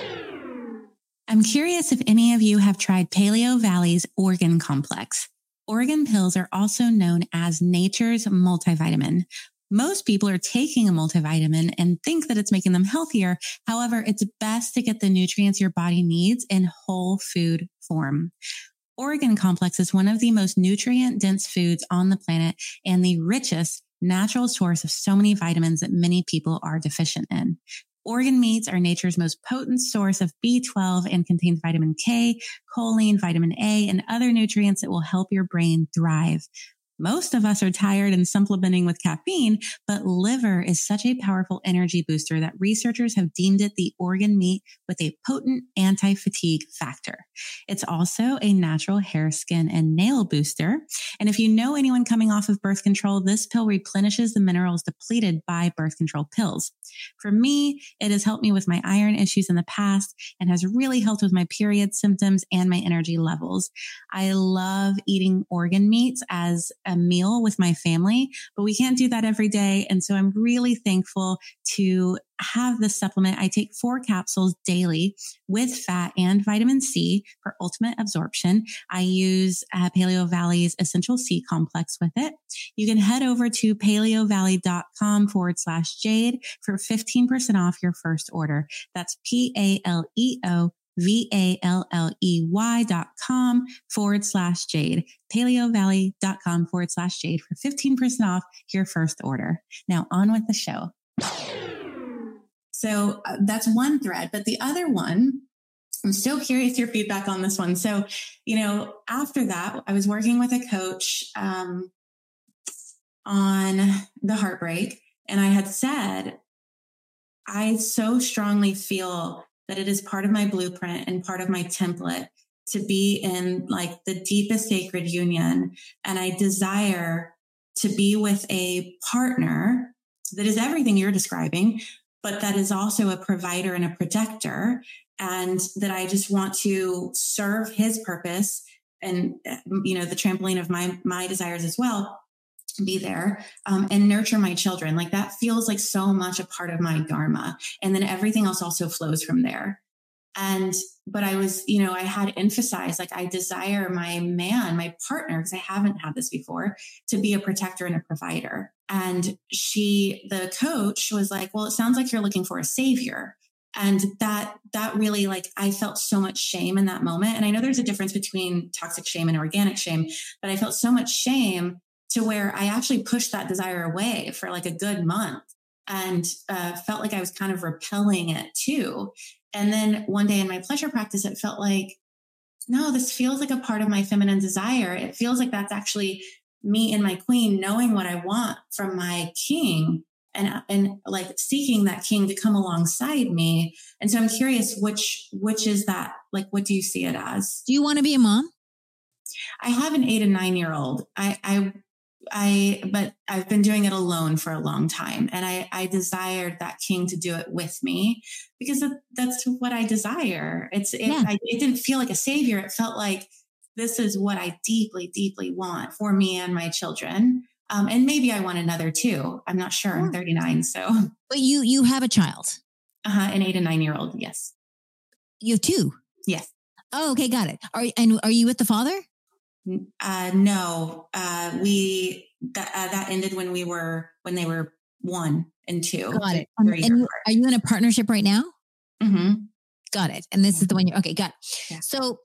I'm curious if any of you have tried Paleo Valley's Organ Complex. Organ pills are also known as nature's multivitamin. Most people are taking a multivitamin and think that it's making them healthier. However, it's best to get the nutrients your body needs in whole food form. Organ Complex is one of the most nutrient-dense foods on the planet and the richest natural source of so many vitamins that many people are deficient in. Organ meats are nature's most potent source of B12 and contains vitamin K, choline, vitamin A, and other nutrients that will help your brain thrive. Most of us are tired and supplementing with caffeine, but liver is such a powerful energy booster that researchers have deemed it the organ meat with a potent anti-fatigue factor. It's also a natural hair, skin, and nail booster. And if you know anyone coming off of birth control, this pill replenishes the minerals depleted by birth control pills. For me, it has helped me with my iron issues in the past and has really helped with my period symptoms and my energy levels. I love eating organ meats as a meal with my family, but we can't do that every day. And so I'm really thankful to have this supplement. I take 4 capsules daily with fat and vitamin C for ultimate absorption. I use Paleo Valley's Essential C Complex with it. You can head over to paleovalley.com/Jade for 15% off your first order. That's PALEO paleovalley.com/Jade, paleovalley.com/Jade for 15% off your first order. Now on with the show. So that's one thread, but the other one, I'm still curious your feedback on this one. So, after that, I was working with a coach on the heartbreak, and I had said, I so strongly feel that it is part of my blueprint and part of my template to be in like the deepest sacred union. And I desire to be with a partner that is everything you're describing, but that is also a provider and a protector. And that I just want to serve his purpose and, the trampoline of my desires as well, be there and nurture my children. Like that feels like so much a part of my dharma. And then everything else also flows from there. But I was, I had emphasized, like, I desire my man, my partner, because I haven't had this before, to be a protector and a provider. And the coach was like, well, it sounds like you're looking for a savior. And that really, like, I felt so much shame in that moment. And I know there's a difference between toxic shame and organic shame, but I felt so much shame to where I actually pushed that desire away for like a good month and felt like I was kind of repelling it too. And then one day in my pleasure practice, it felt like, no, this feels like a part of my feminine desire. It feels like that's actually me and my queen knowing what I want from my king and like seeking that king to come alongside me. And so I'm curious, which is that? Like, what do you see it as? Do you want to be a mom? I have an 8 and 9 year old. But I've been doing it alone for a long time. And I desired that king to do it with me because that's what I desire. It didn't feel like a savior. It felt like this is what I deeply, deeply want for me and my children. And maybe I want another too. I'm not sure. I'm 39. So, but you have a child, an 8 and 9 year old. Yes. You have 2. Yes. Oh, okay. Got it. Are you with the father? No, that ended when they were 1 and 2. Got it. And are you in a partnership right now? Mm-hmm. Got it. And this is the one okay, got it. Yeah. So,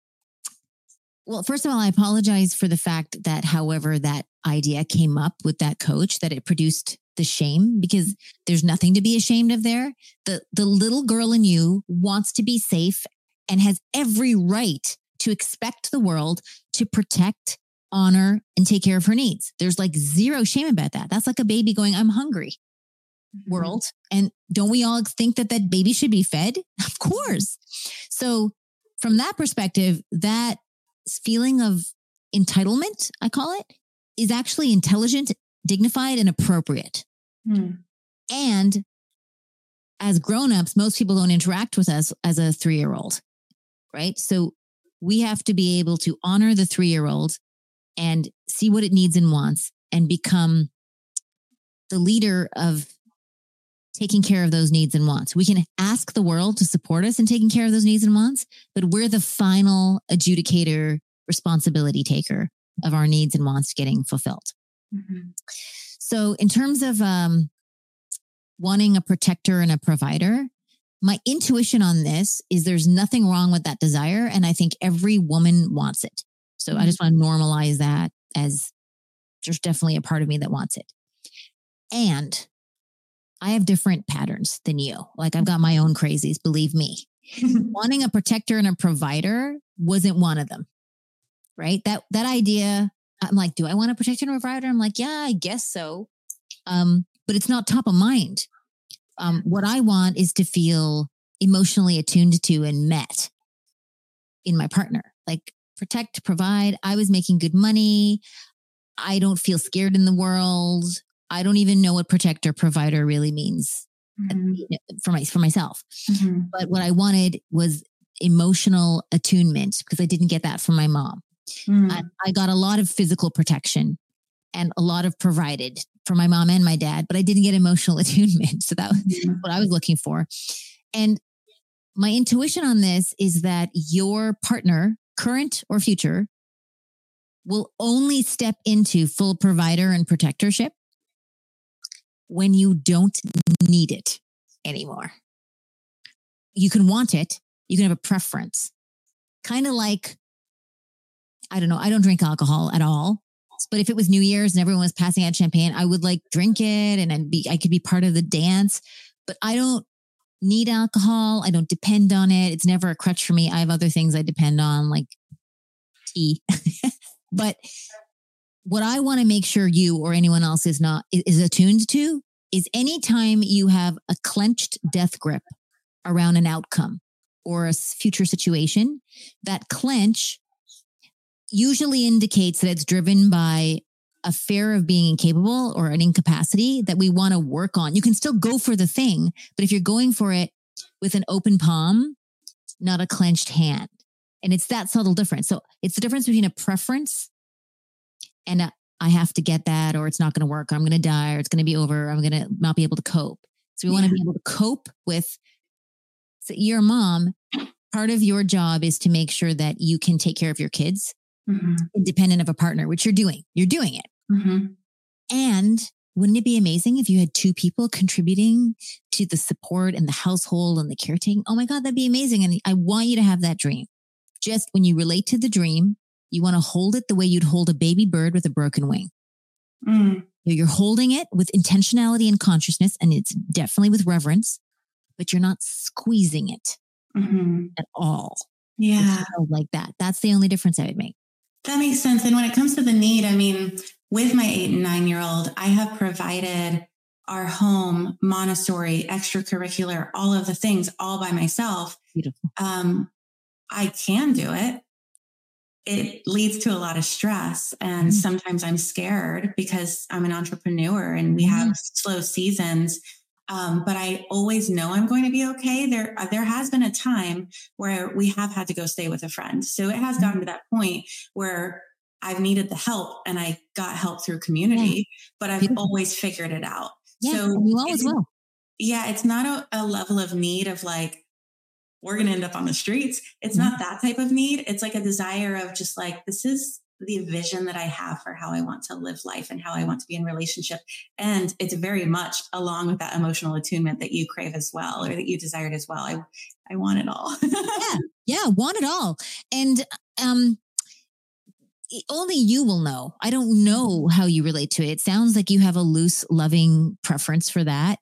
well, first of all, I apologize for the fact that however that idea came up with that coach, that it produced the shame, because there's nothing to be ashamed of there. The little girl in you wants to be safe and has every right to expect the world to protect, honor, and take care of her needs. There's like zero shame about that. That's like a baby going, I'm hungry, world. And don't we all think that baby should be fed? Of course. So from that perspective, that feeling of entitlement, I call it, is actually intelligent, dignified, and appropriate. And as grownups, most people don't interact with us as a 3-year-old, right? So we have to be able to honor the 3-year-old and see what it needs and wants and become the leader of taking care of those needs and wants. We can ask the world to support us in taking care of those needs and wants, but we're the final adjudicator, responsibility taker of our needs and wants getting fulfilled. Mm-hmm. So in terms of wanting a protector and a provider, my intuition on this is there's nothing wrong with that desire. And I think every woman wants it. So I just want to normalize that as there's definitely a part of me that wants it. And I have different patterns than you. Like I've got my own crazies, believe me. Wanting a protector and a provider wasn't one of them, right? That idea, I'm like, do I want a protector and a provider? I'm like, yeah, I guess so. But it's not top of mind. What I want is to feel emotionally attuned to and met in my partner. Like protect, provide. I was making good money. I don't feel scared in the world. I don't even know what protector provider really means for myself. Mm-hmm. But what I wanted was emotional attunement because I didn't get that from my mom. Mm-hmm. I got a lot of physical protection and a lot of provided for my mom and my dad, but I didn't get emotional attunement. So that was what I was looking for. And my intuition on this is that your partner, current or future, will only step into full provider and protectorship when you don't need it anymore. You can want it, You can have a preference. Kind of like, I don't know, I don't drink alcohol at all. But if it was New Year's and everyone was passing out champagne, I would like drink it and I could be part of the dance. But I don't need alcohol. I don't depend on it. It's never a crutch for me. I have other things I depend on, like tea. But what I want to make sure you or anyone else is attuned to is anytime you have a clenched death grip around an outcome or a future situation, that clench usually indicates that it's driven by a fear of being incapable or an incapacity that we want to work on. You can still go for the thing, but if you're going for it with an open palm, not a clenched hand. And it's that subtle difference. So it's the difference between a preference and I have to get that, or it's not going to work, or I'm going to die, or it's going to be over, or I'm going to not be able to cope. So we want to be able to cope with, so you're a mom. Part of your job is to make sure that you can take care of your kids independent of a partner, which you're doing. You're doing it. And wouldn't it be amazing if you had two people contributing to the support and the household and the caretaking? Oh my God, that'd be amazing. And I want you to have that dream. Just when you relate to the dream, you want to hold it the way you'd hold a baby bird with a broken wing. You're holding it with intentionality and consciousness, and it's definitely with reverence, but you're not squeezing it at all. Yeah. Like that. That's the only difference I would make. That makes sense. And when it comes to the need, I mean, with my 8 and 9-year-old, I have provided our home, Montessori, extracurricular, all of the things all by myself. Beautiful. I can do it. It leads to a lot of stress. And sometimes I'm scared because I'm an entrepreneur and we have slow seasons. But I always know I'm going to be okay. There has been a time where we have had to go stay with a friend. So it has gotten to that point where I've needed the help and I got help through community, but I've always figured it out. Yeah, so you always will. Yeah, it's not a level of need of like, we're going to end up on the streets. It's not that type of need. It's like a desire of just like, this is the vision that I have for how I want to live life and how I want to be in relationship. And it's very much along with that emotional attunement that you crave as well, or that you desired as well. I want it all. Yeah, want it all. And only you will know. I don't know how you relate to it. It sounds like you have a loose, loving preference for that.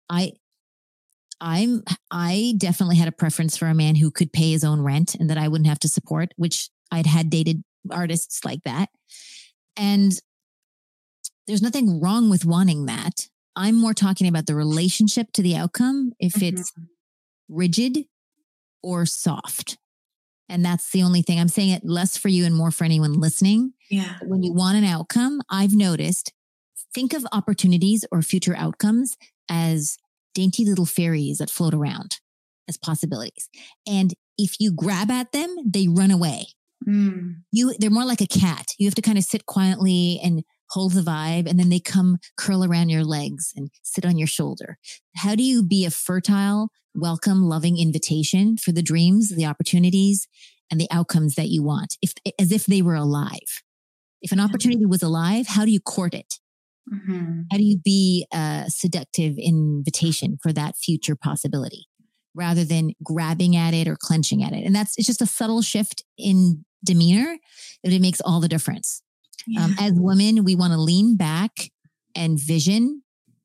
I definitely had a preference for a man who could pay his own rent and that I wouldn't have to support, which I'd had dated artists like that. And there's nothing wrong with wanting that. I'm more talking about the relationship to the outcome, if it's rigid or soft. And that's the only thing. I'm saying it less for you and more for anyone listening. Yeah. When you want an outcome, I've noticed, think of opportunities or future outcomes as dainty little fairies that float around as possibilities. And if you grab at them, they run away. They're more like a cat. You have to kind of sit quietly and hold the vibe, and then they come curl around your legs and sit on your shoulder. How do you be a fertile, welcome, loving invitation for the dreams, the opportunities, and the outcomes that you want, as if they were alive? If an opportunity was alive, how do you court it? How do you be a seductive invitation for that future possibility rather than grabbing at it or clenching at it? And it's just a subtle shift in demeanor, and it makes all the difference. As women, we want to lean back and vision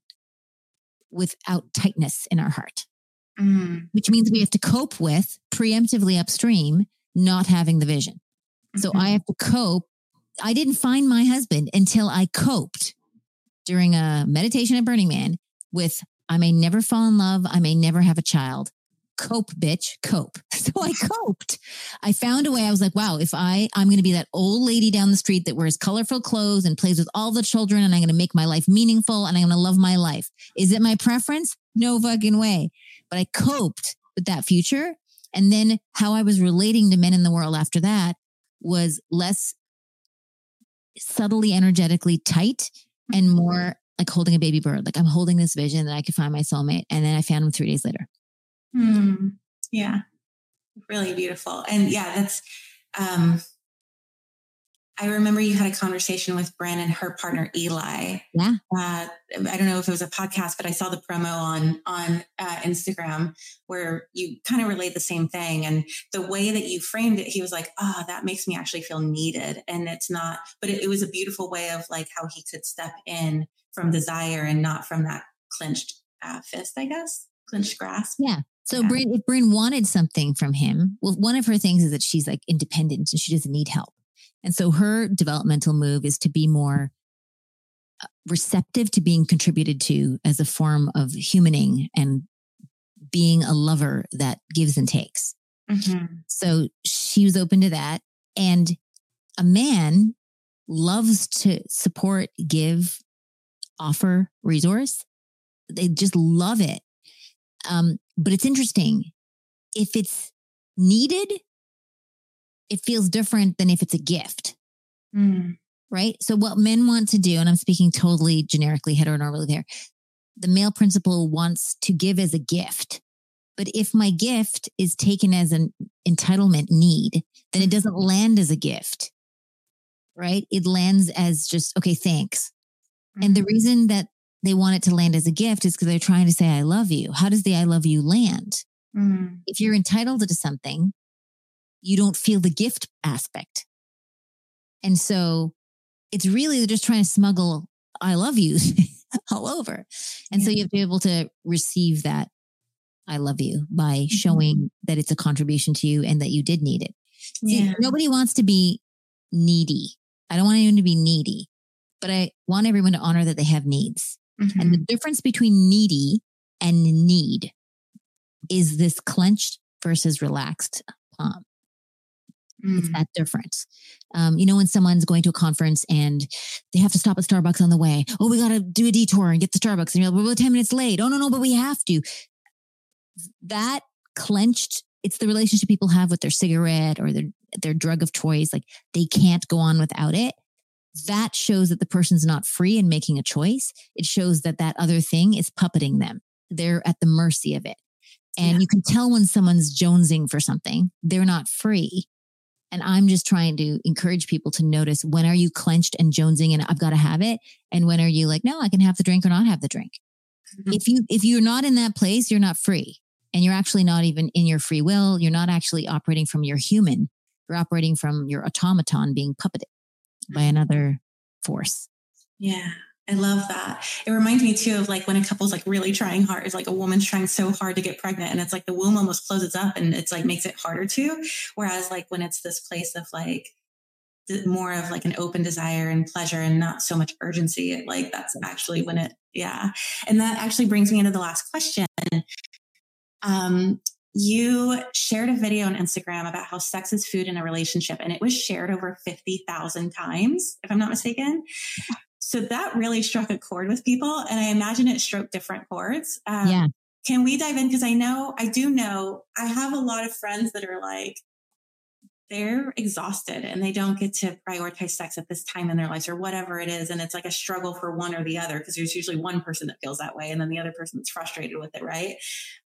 without tightness in our heart, which means we have to cope with preemptively upstream not having the vision. So I have to cope. I didn't find my husband until I coped during a meditation at Burning Man with, I may never fall in love. I may never have a child. Cope, bitch, cope. So I coped. I found a way. I was like, wow, if I'm going to be that old lady down the street that wears colorful clothes and plays with all the children, and I'm going to make my life meaningful and I'm going to love my life. Is it my preference? No fucking way. But I coped with that future. And then how I was relating to men in the world after that was less subtly energetically tight and more like holding a baby bird. Like I'm holding this vision that I could find my soulmate. And then I found him 3 days later. Yeah. Really beautiful. And yeah, that's, I remember you had a conversation with Bryn and her partner, Eli. Yeah. I don't know if it was a podcast, but I saw the promo on Instagram where you kind of relayed the same thing. And the way that you framed it, he was like, oh, that makes me actually feel needed. And it's not, but it was a beautiful way of like how he could step in from desire and not from that clenched fist, I guess, clenched grasp. Yeah. So if Bryn wanted something from him, well, one of her things is that she's like independent and she doesn't need help. And so her developmental move is to be more receptive to being contributed to as a form of humaning and being a lover that gives and takes. Mm-hmm. So she was open to that. And a man loves to support, give, offer, resource. They just love it. But it's interesting. If it's needed, it feels different than if it's a gift. Right? So what men want to do, and I'm speaking totally generically, heteronormatively there, the male principle wants to give as a gift. But if my gift is taken as an entitlement need, then it doesn't land as a gift. Right? It lands as just, okay, thanks. And the reason that they want it to land as a gift is because they're trying to say, I love you. How does the I love you land? If you're entitled to something, you don't feel the gift aspect. And so it's really just trying to smuggle I love you all over. And so you have to be able to receive that I love you by showing that it's a contribution to you and that you did need it. See, nobody wants to be needy. I don't want anyone to be needy, but I want everyone to honor that they have needs. And the difference between needy and need is this clenched versus relaxed palm. It's that difference. When someone's going to a conference and they have to stop at Starbucks on the way. Oh, we got to do a detour and get to Starbucks. And you're like, we're 10 minutes late. Oh, no, but we have to. That clenched, it's the relationship people have with their cigarette or their drug of choice. Like they can't go on without it. That shows that the person's not free and making a choice. It shows that other thing is puppeting them. They're at the mercy of it. And you can tell when someone's jonesing for something, they're not free. And I'm just trying to encourage people to notice, when are you clenched and jonesing and I've got to have it? And when are you like, no, I can have the drink or not have the drink? If you're not in that place, you're not free. And you're actually not even in your free will. You're not actually operating from your human. You're operating from your automaton being puppeted by another force. Yeah. I love that. It reminds me too of like when a couple's like really trying hard. It's like a woman's trying so hard to get pregnant and it's like the womb almost closes up and it's like makes it harder to. Whereas like when it's this place of like more of like an open desire and pleasure and not so much urgency, like that's actually when it, And that actually brings me into the last question. You shared a video on Instagram about how sex is food in a relationship, and it was shared over 50,000 times, if I'm not mistaken. So that really struck a chord with people, and I imagine it stroked different chords. Can we dive in? Because I do know I have a lot of friends that are like, they're exhausted and they don't get to prioritize sex at this time in their lives or whatever it is. And it's like a struggle for one or the other, because there's usually one person that feels that way and then the other person that's frustrated with it, right?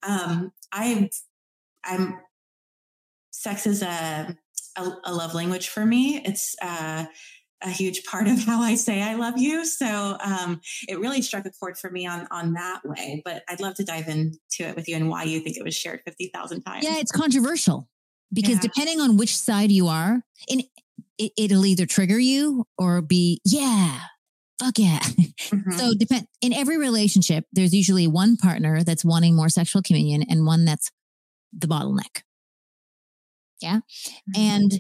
Sex is a love language for me. It's a huge part of how I say I love you. So it really struck a chord for me on that way. But I'd love to dive into it with you and why you think it was shared 50,000 times. Yeah, it's controversial because depending on which side you are, it'll either trigger you or be, fuck yeah. So in every relationship, there's usually one partner that's wanting more sexual communion and one that's the bottleneck. Yeah. And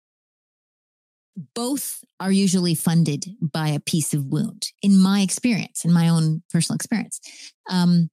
both are usually funded by a piece of wound, in my experience, in my own personal experience. And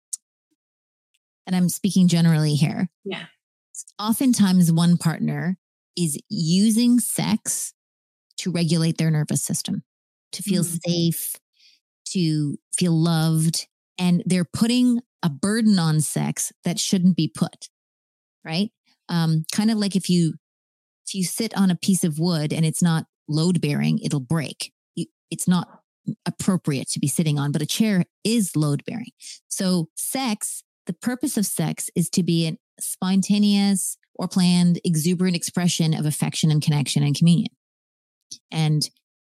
I'm speaking generally here. Yeah. Oftentimes one partner is using sex to regulate their nervous system, to feel safe, to feel loved. And they're putting a burden on sex that shouldn't be put, right? Kind of like if you sit on a piece of wood and it's not load bearing, it'll break. It's not appropriate to be sitting on, but a chair is load bearing. So sex, the purpose of sex is to be a spontaneous or planned, exuberant expression of affection and connection and communion. And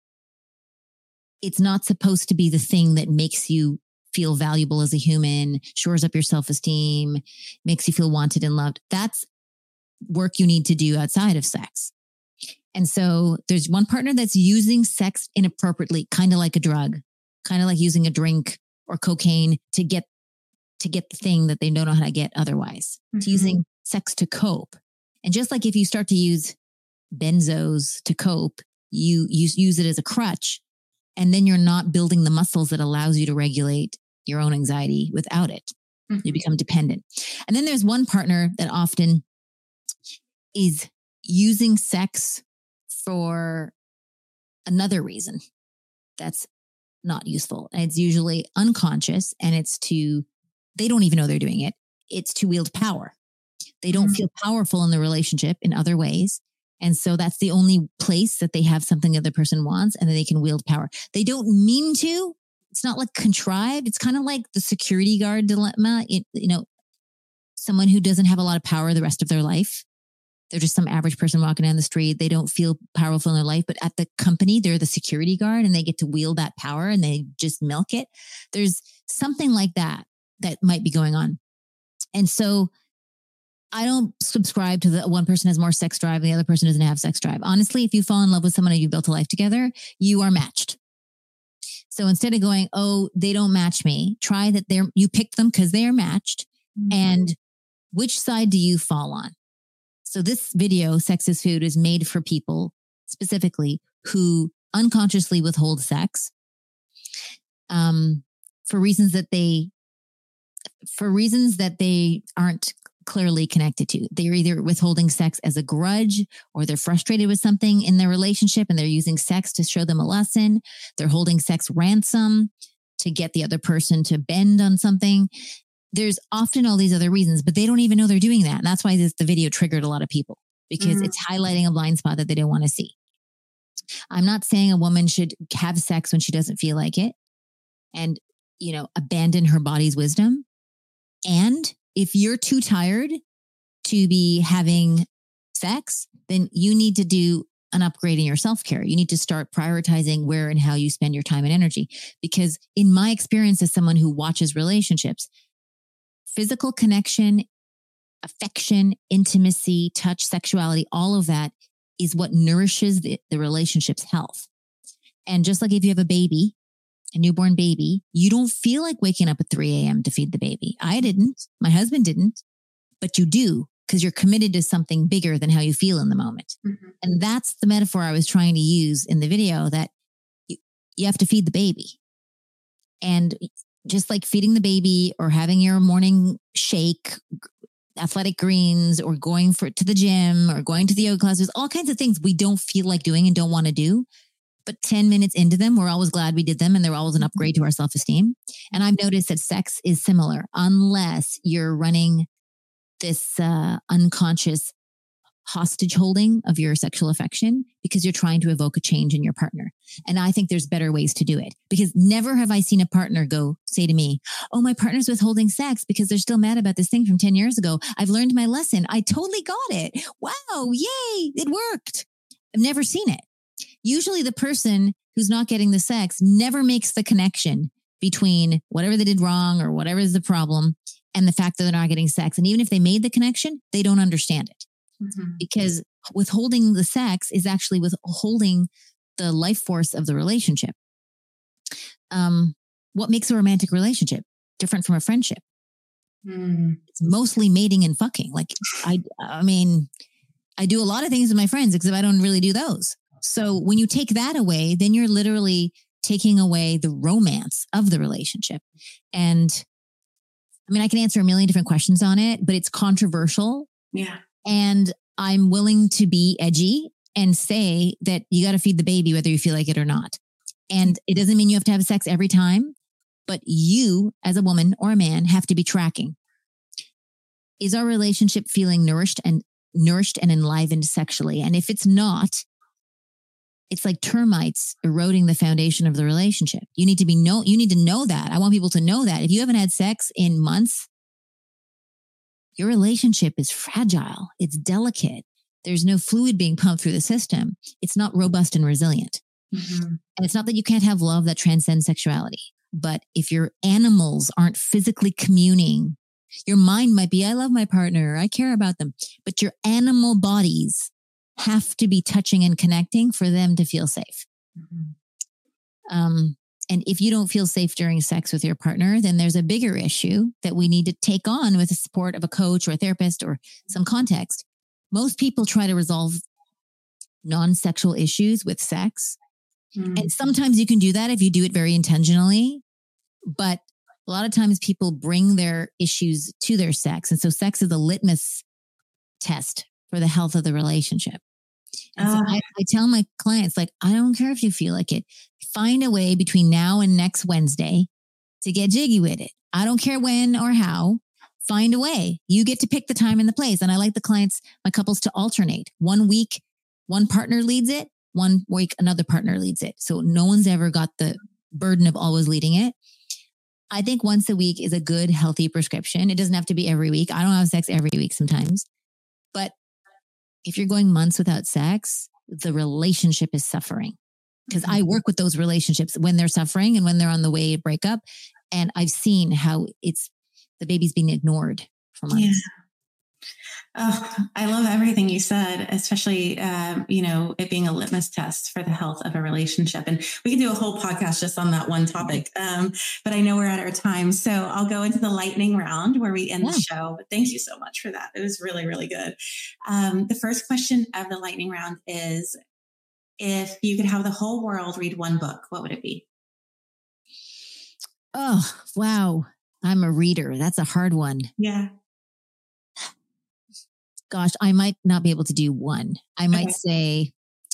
it's not supposed to be the thing that makes you feel valuable as a human, shores up your self-esteem, makes you feel wanted and loved. That's work you need to do outside of sex. And so there's one partner that's using sex inappropriately, kind of like a drug, kind of like using a drink or cocaine to get the thing that they don't know how to get otherwise. It's using sex to cope. And just like if you start to use benzos to cope, you use it as a crutch, and then you're not building the muscles that allows you to regulate your own anxiety without it. You become dependent. And then there's one partner that often is using sex for another reason that's not useful. And it's usually unconscious, and they don't even know they're doing it. It's to wield power. They don't feel powerful in the relationship in other ways. And so that's the only place that they have something that the person wants, and then they can wield power. They don't mean to. It's not like contrived. It's kind of like the security guard dilemma. Someone who doesn't have a lot of power the rest of their life. They're just some average person walking down the street. They don't feel powerful in their life, but at the company, they're the security guard and they get to wield that power and they just milk it. There's something like that might be going on. And so I don't subscribe to the one person has more sex drive and the other person doesn't have sex drive. Honestly, if you fall in love with someone and you built a life together, you are matched. So instead of going, oh, they don't match me, try that you picked them because they are matched. And which side do you fall on? So this video, Sex is Food, is made for people specifically who unconsciously withhold sex for reasons that they aren't clearly connected to. They're either withholding sex as a grudge, or they're frustrated with something in their relationship and they're using sex to show them a lesson. They're holding sex ransom to get the other person to bend on something. There's often all these other reasons, but they don't even know they're doing that. And that's why the video triggered a lot of people, because it's highlighting a blind spot that they don't want to see. I'm not saying a woman should have sex when she doesn't feel like it and, abandon her body's wisdom. And if you're too tired to be having sex, then you need to do an upgrade in your self-care. You need to start prioritizing where and how you spend your time and energy. Because in my experience as someone who watches relationships, physical connection, affection, intimacy, touch, sexuality, all of that is what nourishes the relationship's health. And just like if you have a newborn baby, you don't feel like waking up at 3 a.m. to feed the baby. I didn't. My husband didn't. But you do, because you're committed to something bigger than how you feel in the moment. And that's the metaphor I was trying to use in the video, that you have to feed the baby. And just like feeding the baby or having your morning shake, athletic greens, or going to the gym or going to the yoga classes, all kinds of things we don't feel like doing and don't want to do. But 10 minutes into them, we're always glad we did them, and they're always an upgrade to our self-esteem. And I've noticed that sex is similar, unless you're running this unconscious hostage holding of your sexual affection because you're trying to evoke a change in your partner. And I think there's better ways to do it, because never have I seen a partner say to me, oh, my partner's withholding sex because they're still mad about this thing from 10 years ago. I've learned my lesson. I totally got it. Wow. Yay. It worked. I've never seen it. Usually the person who's not getting the sex never makes the connection between whatever they did wrong or whatever is the problem and the fact that they're not getting sex. And even if they made the connection, they don't understand it. Because withholding the sex is actually withholding the life force of the relationship. What makes a romantic relationship different from a friendship? It's mostly mating and fucking. Like I mean, I do a lot of things with my friends, except I don't really do those. So when you take that away, then you're literally taking away the romance of the relationship. And I mean, I can answer a million different questions on it, but it's controversial. Yeah. And I'm willing to be edgy and say that you got to feed the baby, whether you feel like it or not. And it doesn't mean you have to have sex every time, but you as a woman or a man have to be tracking. Is our relationship feeling nourished and enlivened sexually? And if it's not, it's like termites eroding the foundation of the relationship. You need to know that. I want people to know that if you haven't had sex in months, your relationship is fragile. It's delicate. there's no fluid being pumped through the system, it's not robust and resilient. Mm-hmm. And it's not that you can't have love that transcends sexuality, but if your animals aren't physically communing, your mind might be, I love my partner, I care about them, but your animal bodies have to be touching and connecting for them to feel safe. Mm-hmm. And if you don't feel safe during sex with your partner, then there's a bigger issue that we need to take on with the support of a coach or a therapist or some context. Most people try to resolve non-sexual issues with sex. Mm-hmm. And sometimes you can do that if you do it very intentionally. But a lot of times people bring their issues to their sex. And so sex is a litmus test for the health of the relationship. And so I tell my clients, like, I don't care if you feel like it. Find a way between now and next Wednesday to get jiggy with it. I don't care when or how. Find a way. You get to pick the time and the place. And I like the clients, my couples, to alternate. 1 week, one partner leads it. 1 week, another partner leads it. So no one's ever got the burden of always leading it. I think once a week is a good, healthy prescription. It doesn't have to be every week. I don't have sex every week sometimes. But if you're going months without sex, the relationship is suffering. Because I work with those relationships when they're suffering and when they're on the way to break up. And I've seen how the baby's being ignored for months. Yeah. Oh, I love everything you said, especially, it being a litmus test for the health of a relationship. And we can do a whole podcast just on that one topic. But I know we're at our time. So I'll go into the lightning round where we end the show. But thank you so much for that. It was really, really good. The first question of the lightning round is, if you could have the whole world read one book, what would it be? Oh, wow. I'm a reader. That's a hard one. Yeah. Gosh, I might not be able to do one. I might say,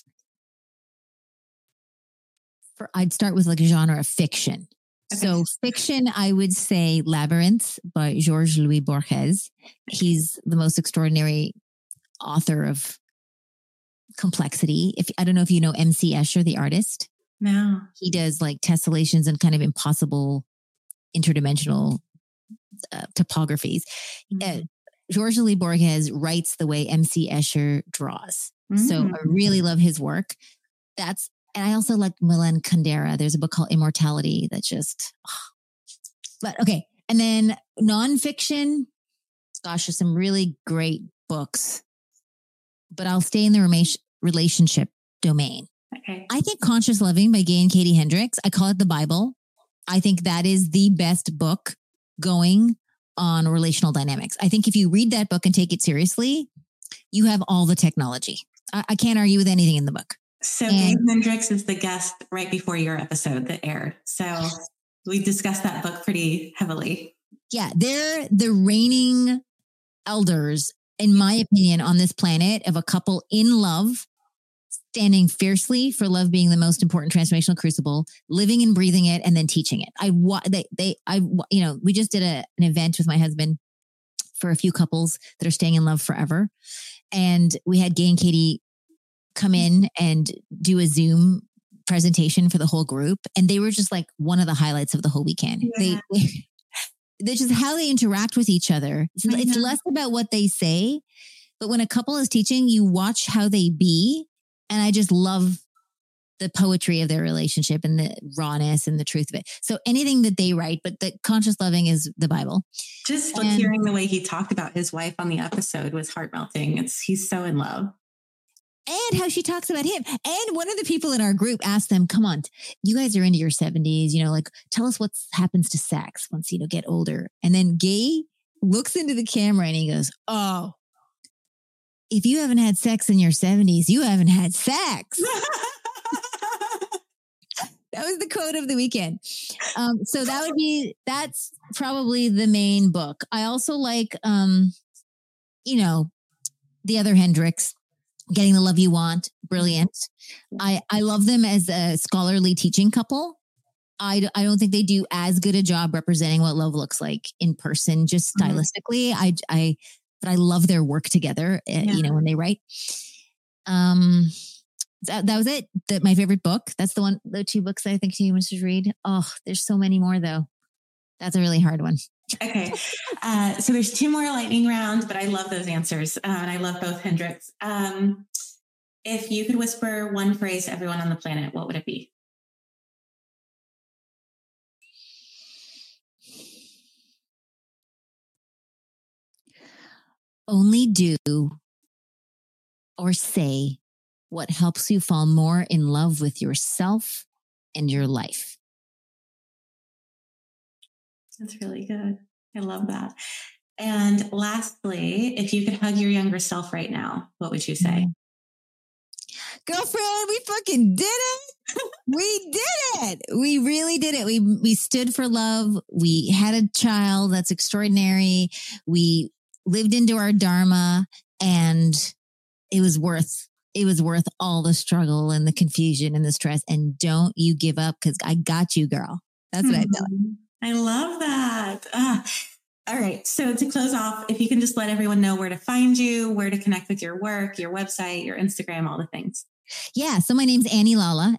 I'd start with like a genre of fiction. Okay. So fiction, I would say Labyrinth by Jorge Luis Borges. He's the most extraordinary author of complexity. I don't know if you know MC Escher, the artist. No. He does like tessellations and kind of impossible interdimensional topographies. Mm-hmm. Jorge Luis Borges writes the way MC Escher draws. Mm-hmm. So I really love his work. And I also like Milan Kundera. There's a book called Immortality that but okay. And then nonfiction, gosh, there's some really great books, but I'll stay in the relationship domain. Okay. I think Conscious Loving by Gay and Katie Hendricks, I call it the Bible. I think that is the best book going on relational dynamics. I think if you read that book and take it seriously, you have all the technology. I can't argue with anything in the book. So Gay Hendricks is the guest right before your episode that aired. So we discussed that book pretty heavily. Yeah, they're the reigning elders, in my opinion, on this planet of a couple in love, standing fiercely for love being the most important transformational crucible, living and breathing it, and then teaching it. We just did an event with my husband for a few couples that are staying in love forever. And we had Gay and Katie come in and do a Zoom presentation for the whole group. And they were just like one of the highlights of the whole weekend. Yeah. They're just how they interact with each other. It's less about what they say, but when a couple is teaching, you watch how they be. And I just love the poetry of their relationship and the rawness and the truth of it. So anything that they write, but the Conscious Loving is the Bible. Just hearing the way he talked about his wife on the episode was heart melting. He's so in love. And how she talks about him. And one of the people in our group asked them, come on, you guys are into your 70s, tell us what happens to sex once, get older. And then Gay looks into the camera and he goes, oh, if you haven't had sex in your 70s, you haven't had sex. That was the quote of the weekend. So that's probably the main book. I also like, the other Hendricks, Getting the Love You Want. Brilliant. I love them as a scholarly teaching couple. I don't think they do as good a job representing what love looks like in person, just stylistically. But I love their work together, when they write. That was it. My favorite book. That's the 2 books I think humans should read. Oh, there's so many more though. That's a really hard one. Okay. So there's two more lightning rounds, but I love those answers. And I love both Hendricks. If you could whisper one phrase to everyone on the planet, what would it be? Only do or say what helps you fall more in love with yourself and your life. That's really good. I love that. And lastly, if you could hug your younger self right now, what would you say? Girlfriend, we fucking did it. We did it. We really did it. We stood for love. We had a child that's extraordinary. We lived into our dharma, and it was worth all the struggle and the confusion and the stress. And don't you give up, because I got you, girl. That's what I feel. I love that. All right. So to close off, if you can just let everyone know where to find you, where to connect with your work, your website, your Instagram, all the things. Yeah. So my name's Annie Lalla,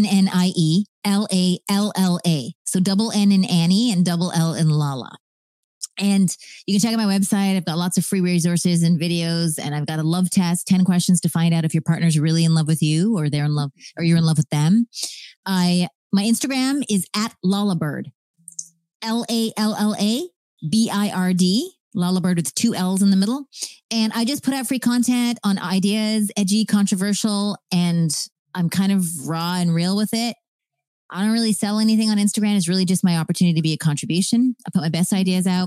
ANNIELALLA. So double N in Annie and double L in Lalla. And you can check out my website. I've got lots of free resources and videos, and I've got a love test, 10 questions to find out if your partner's really in love with you, or they're in love, or you're in love with them. My Instagram is @LallaBird, LallaBird, LallaBird with 2 L's in the middle. And I just put out free content on ideas, edgy, controversial, and I'm kind of raw and real with it. I don't really sell anything on Instagram. It's really just my opportunity to be a contribution. I put my best ideas out.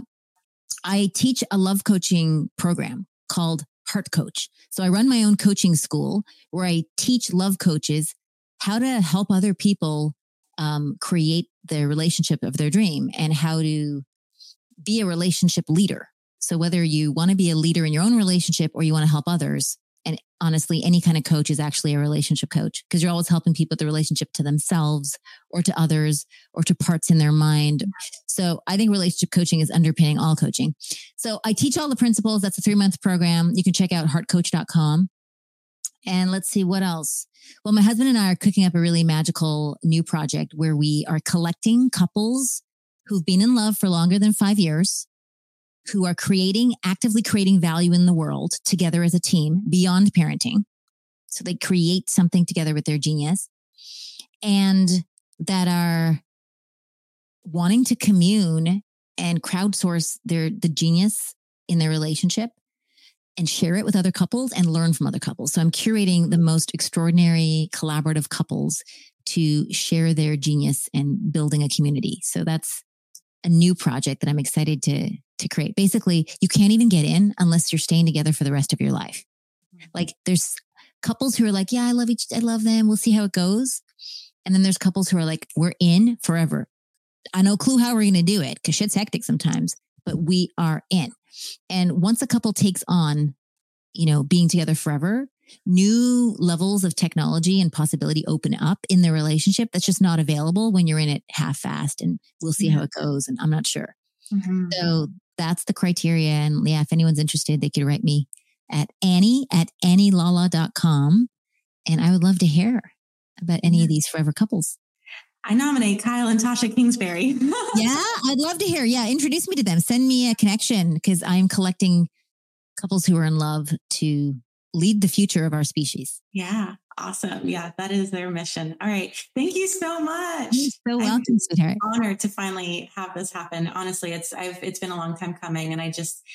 I teach a love coaching program called Heart Coach. So I run my own coaching school where I teach love coaches how to help other people create the relationship of their dream and how to be a relationship leader. So whether you want to be a leader in your own relationship or you want to help others, and honestly, any kind of coach is actually a relationship coach, because you're always helping people with the relationship to themselves or to others or to parts in their mind. So I think relationship coaching is underpinning all coaching. So I teach all the principles. That's a 3-month program. You can check out heartcoach.com. And let's see what else. Well, my husband and I are cooking up a really magical new project where we are collecting couples who've been in love for longer than 5 years, who are actively creating value in the world together as a team beyond parenting. So they create something together with their genius, and that are wanting to commune and crowdsource the genius in their relationship and share it with other couples and learn from other couples. So I'm curating the most extraordinary collaborative couples to share their genius and building a community. So that's a new project that I'm excited to create. Basically, you can't even get in unless you're staying together for the rest of your life. Like there's couples who are like, yeah, I love them. We'll see how it goes. And then there's couples who are like, we're in forever. I no clue how we're going to do it because shit's hectic sometimes, but we are in. And once a couple takes on, being together forever, new levels of technology and possibility open up in the relationship that's just not available when you're in it half-assed, and we'll see how it goes. And I'm not sure. Mm-hmm. So that's the criteria. And yeah, if anyone's interested, they could write me at annielalla.com. And I would love to hear about any of these forever couples. I nominate Kyle and Tasha Kingsbury. Yeah, I'd love to hear. Yeah, introduce me to them. Send me a connection, because I'm collecting couples who are in love to lead the future of our species. Yeah. Awesome. Yeah. That is their mission. All right. Thank you so much. You're so welcome, sweetheart. I'm honored to finally have this happen. Honestly, it's been a long time coming, and I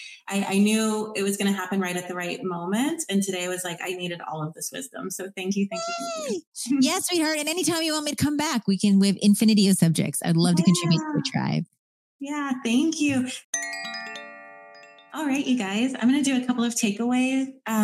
knew it was going to happen right at the right moment. And today was like, I needed all of this wisdom. So thank you. Thank you. Yes, sweetheart. And anytime you want me to come back, we have infinity of subjects. I'd love to contribute to the tribe. Yeah. Thank you. All right, you guys, I'm going to do a couple of takeaways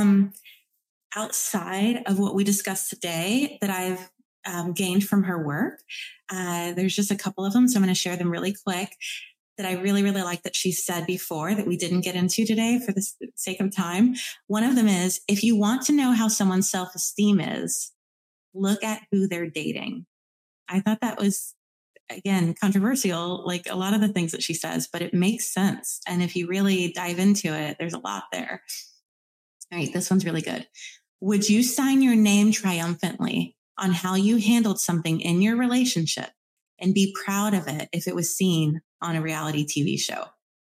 outside of what we discussed today that I've gained from her work. There's just a couple of them, so I'm going to share them really quick that I really, really like that she said before that we didn't get into today for the sake of time. One of them is, if you want to know how someone's self-esteem is, look at who they're dating. I thought that was, again, controversial, like a lot of the things that she says, but it makes sense. And if you really dive into it, there's a lot there. All right, this one's really good. Would you sign your name triumphantly on how you handled something in your relationship and be proud of it if it was seen on a reality TV show?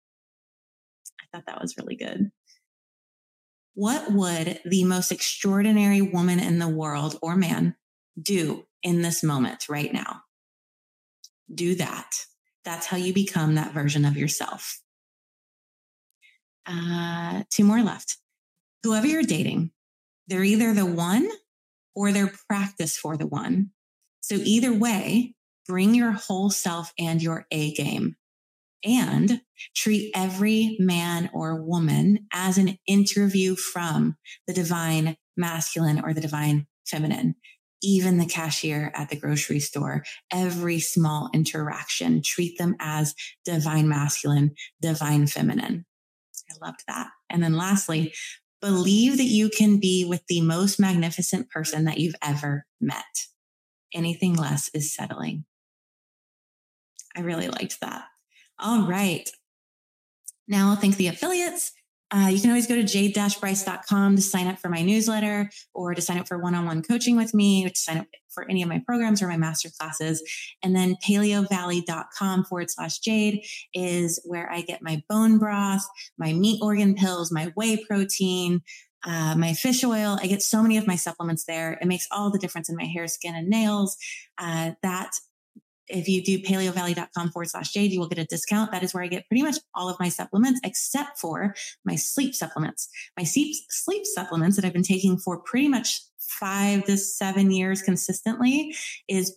thought that was really good. What would the most extraordinary woman in the world or man do in this moment right now? Do that. That's how you become that version of yourself. 2 more left. Whoever you're dating, they're either the one or they're practice for the one. So either way, bring your whole self and your A game, and treat every man or woman as an interview from the divine masculine or the divine feminine. Even the cashier at the grocery store, every small interaction, treat them as divine masculine, divine feminine. I loved that. And then lastly, believe that you can be with the most magnificent person that you've ever met. Anything less is settling. I really liked that. All right. Now I'll thank the affiliates. You can always go to jade-bryce.com to sign up for my newsletter, or to sign up for one-on-one coaching with me, or to sign up for any of my programs or my master classes. And then paleovalley.com/Jade is where I get my bone broth, my meat organ pills, my whey protein, my fish oil. I get so many of my supplements there. It makes all the difference in my hair, skin, and nails. If you do paleovalley.com/Jade, you will get a discount. That is where I get pretty much all of my supplements, except for my sleep supplements. My sleep supplements that I've been taking for pretty much 5 to 7 years consistently is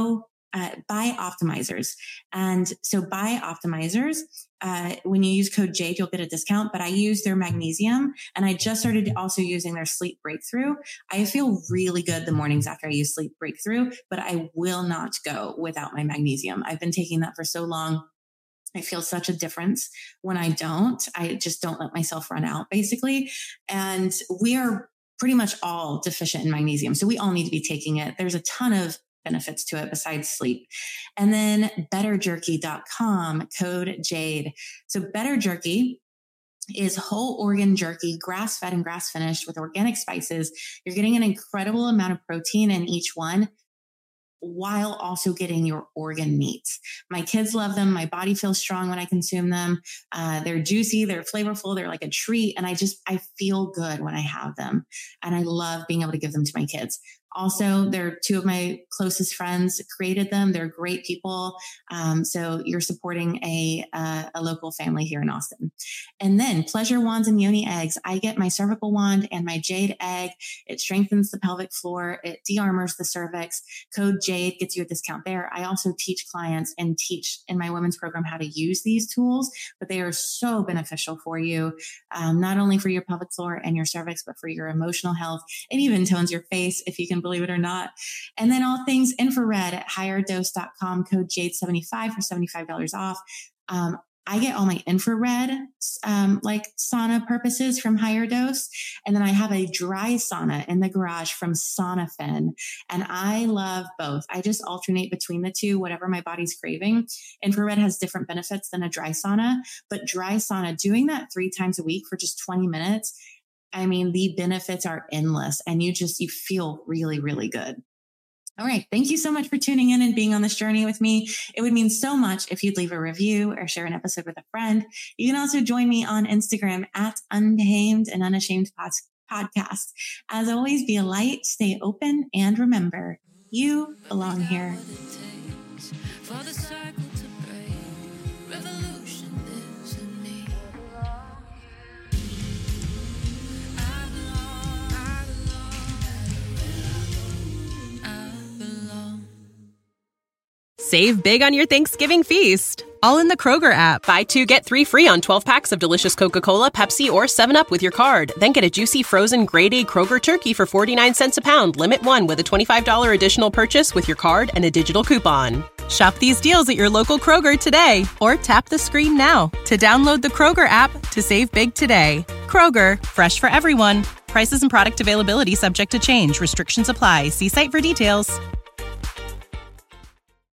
Bioptimizers. And so Bioptimizers, when you use code JADE, you'll get a discount, but I use their magnesium, and I just started also using their Sleep Breakthrough. I feel really good the mornings after I use Sleep Breakthrough, but I will not go without my magnesium. I've been taking that for so long. I feel such a difference when I don't. I just don't let myself run out, basically. And we are pretty much all deficient in magnesium, so we all need to be taking it. There's a ton of benefits to it besides sleep. And then betterjerky.com, code JADE. So Better Jerky is whole organ jerky, grass-fed and grass-finished with organic spices. You're getting an incredible amount of protein in each one, while also getting your organ meats. My kids love them. My body feels strong when I consume them. They're juicy, they're flavorful, they're like a treat. And I feel good when I have them. And I love being able to give them to my kids. Also, they're 2 of my closest friends created them. They're great people. So you're supporting a local family here in Austin. And then Pleasure Wands and Yoni Eggs. I get my cervical wand and my jade egg. It strengthens the pelvic floor. It de-armors the cervix. Code JADE gets you a discount there. I also teach clients and teach in my women's program how to use these tools, but they are so beneficial for you, not only for your pelvic floor and your cervix, but for your emotional health. It even tones your face, if you can believe it or not. And then all things infrared at higherdose.com, code JADE75 for $75 off. I get all my infrared, like sauna purposes from Higher Dose. And then I have a dry sauna in the garage from SaunaFin. And I love both. I just alternate between the two, whatever my body's craving. Infrared has different benefits than a dry sauna, but dry sauna, doing that 3 times a week for just 20 minutes, I mean, the benefits are endless, and you feel really, really good. All right. Thank you so much for tuning in and being on this journey with me. It would mean so much if you'd leave a review or share an episode with a friend. You can also join me on Instagram at Untamed and Unashamed Podcast. As always, be a light, stay open, and remember, you belong here. For the cycle to break, revolution lives in me. I belong. Save big on your Thanksgiving feast, all in the Kroger app. Buy 2, get 3 free on 12 packs of delicious Coca-Cola, Pepsi, or 7-Up with your card. Then get a juicy frozen grade-A Kroger turkey for 49 cents a pound. Limit 1 with a $25 additional purchase with your card and a digital coupon. Shop these deals at your local Kroger today, or tap the screen now to download the Kroger app to save big today. Kroger, fresh for everyone. Prices and product availability subject to change. Restrictions apply. See site for details.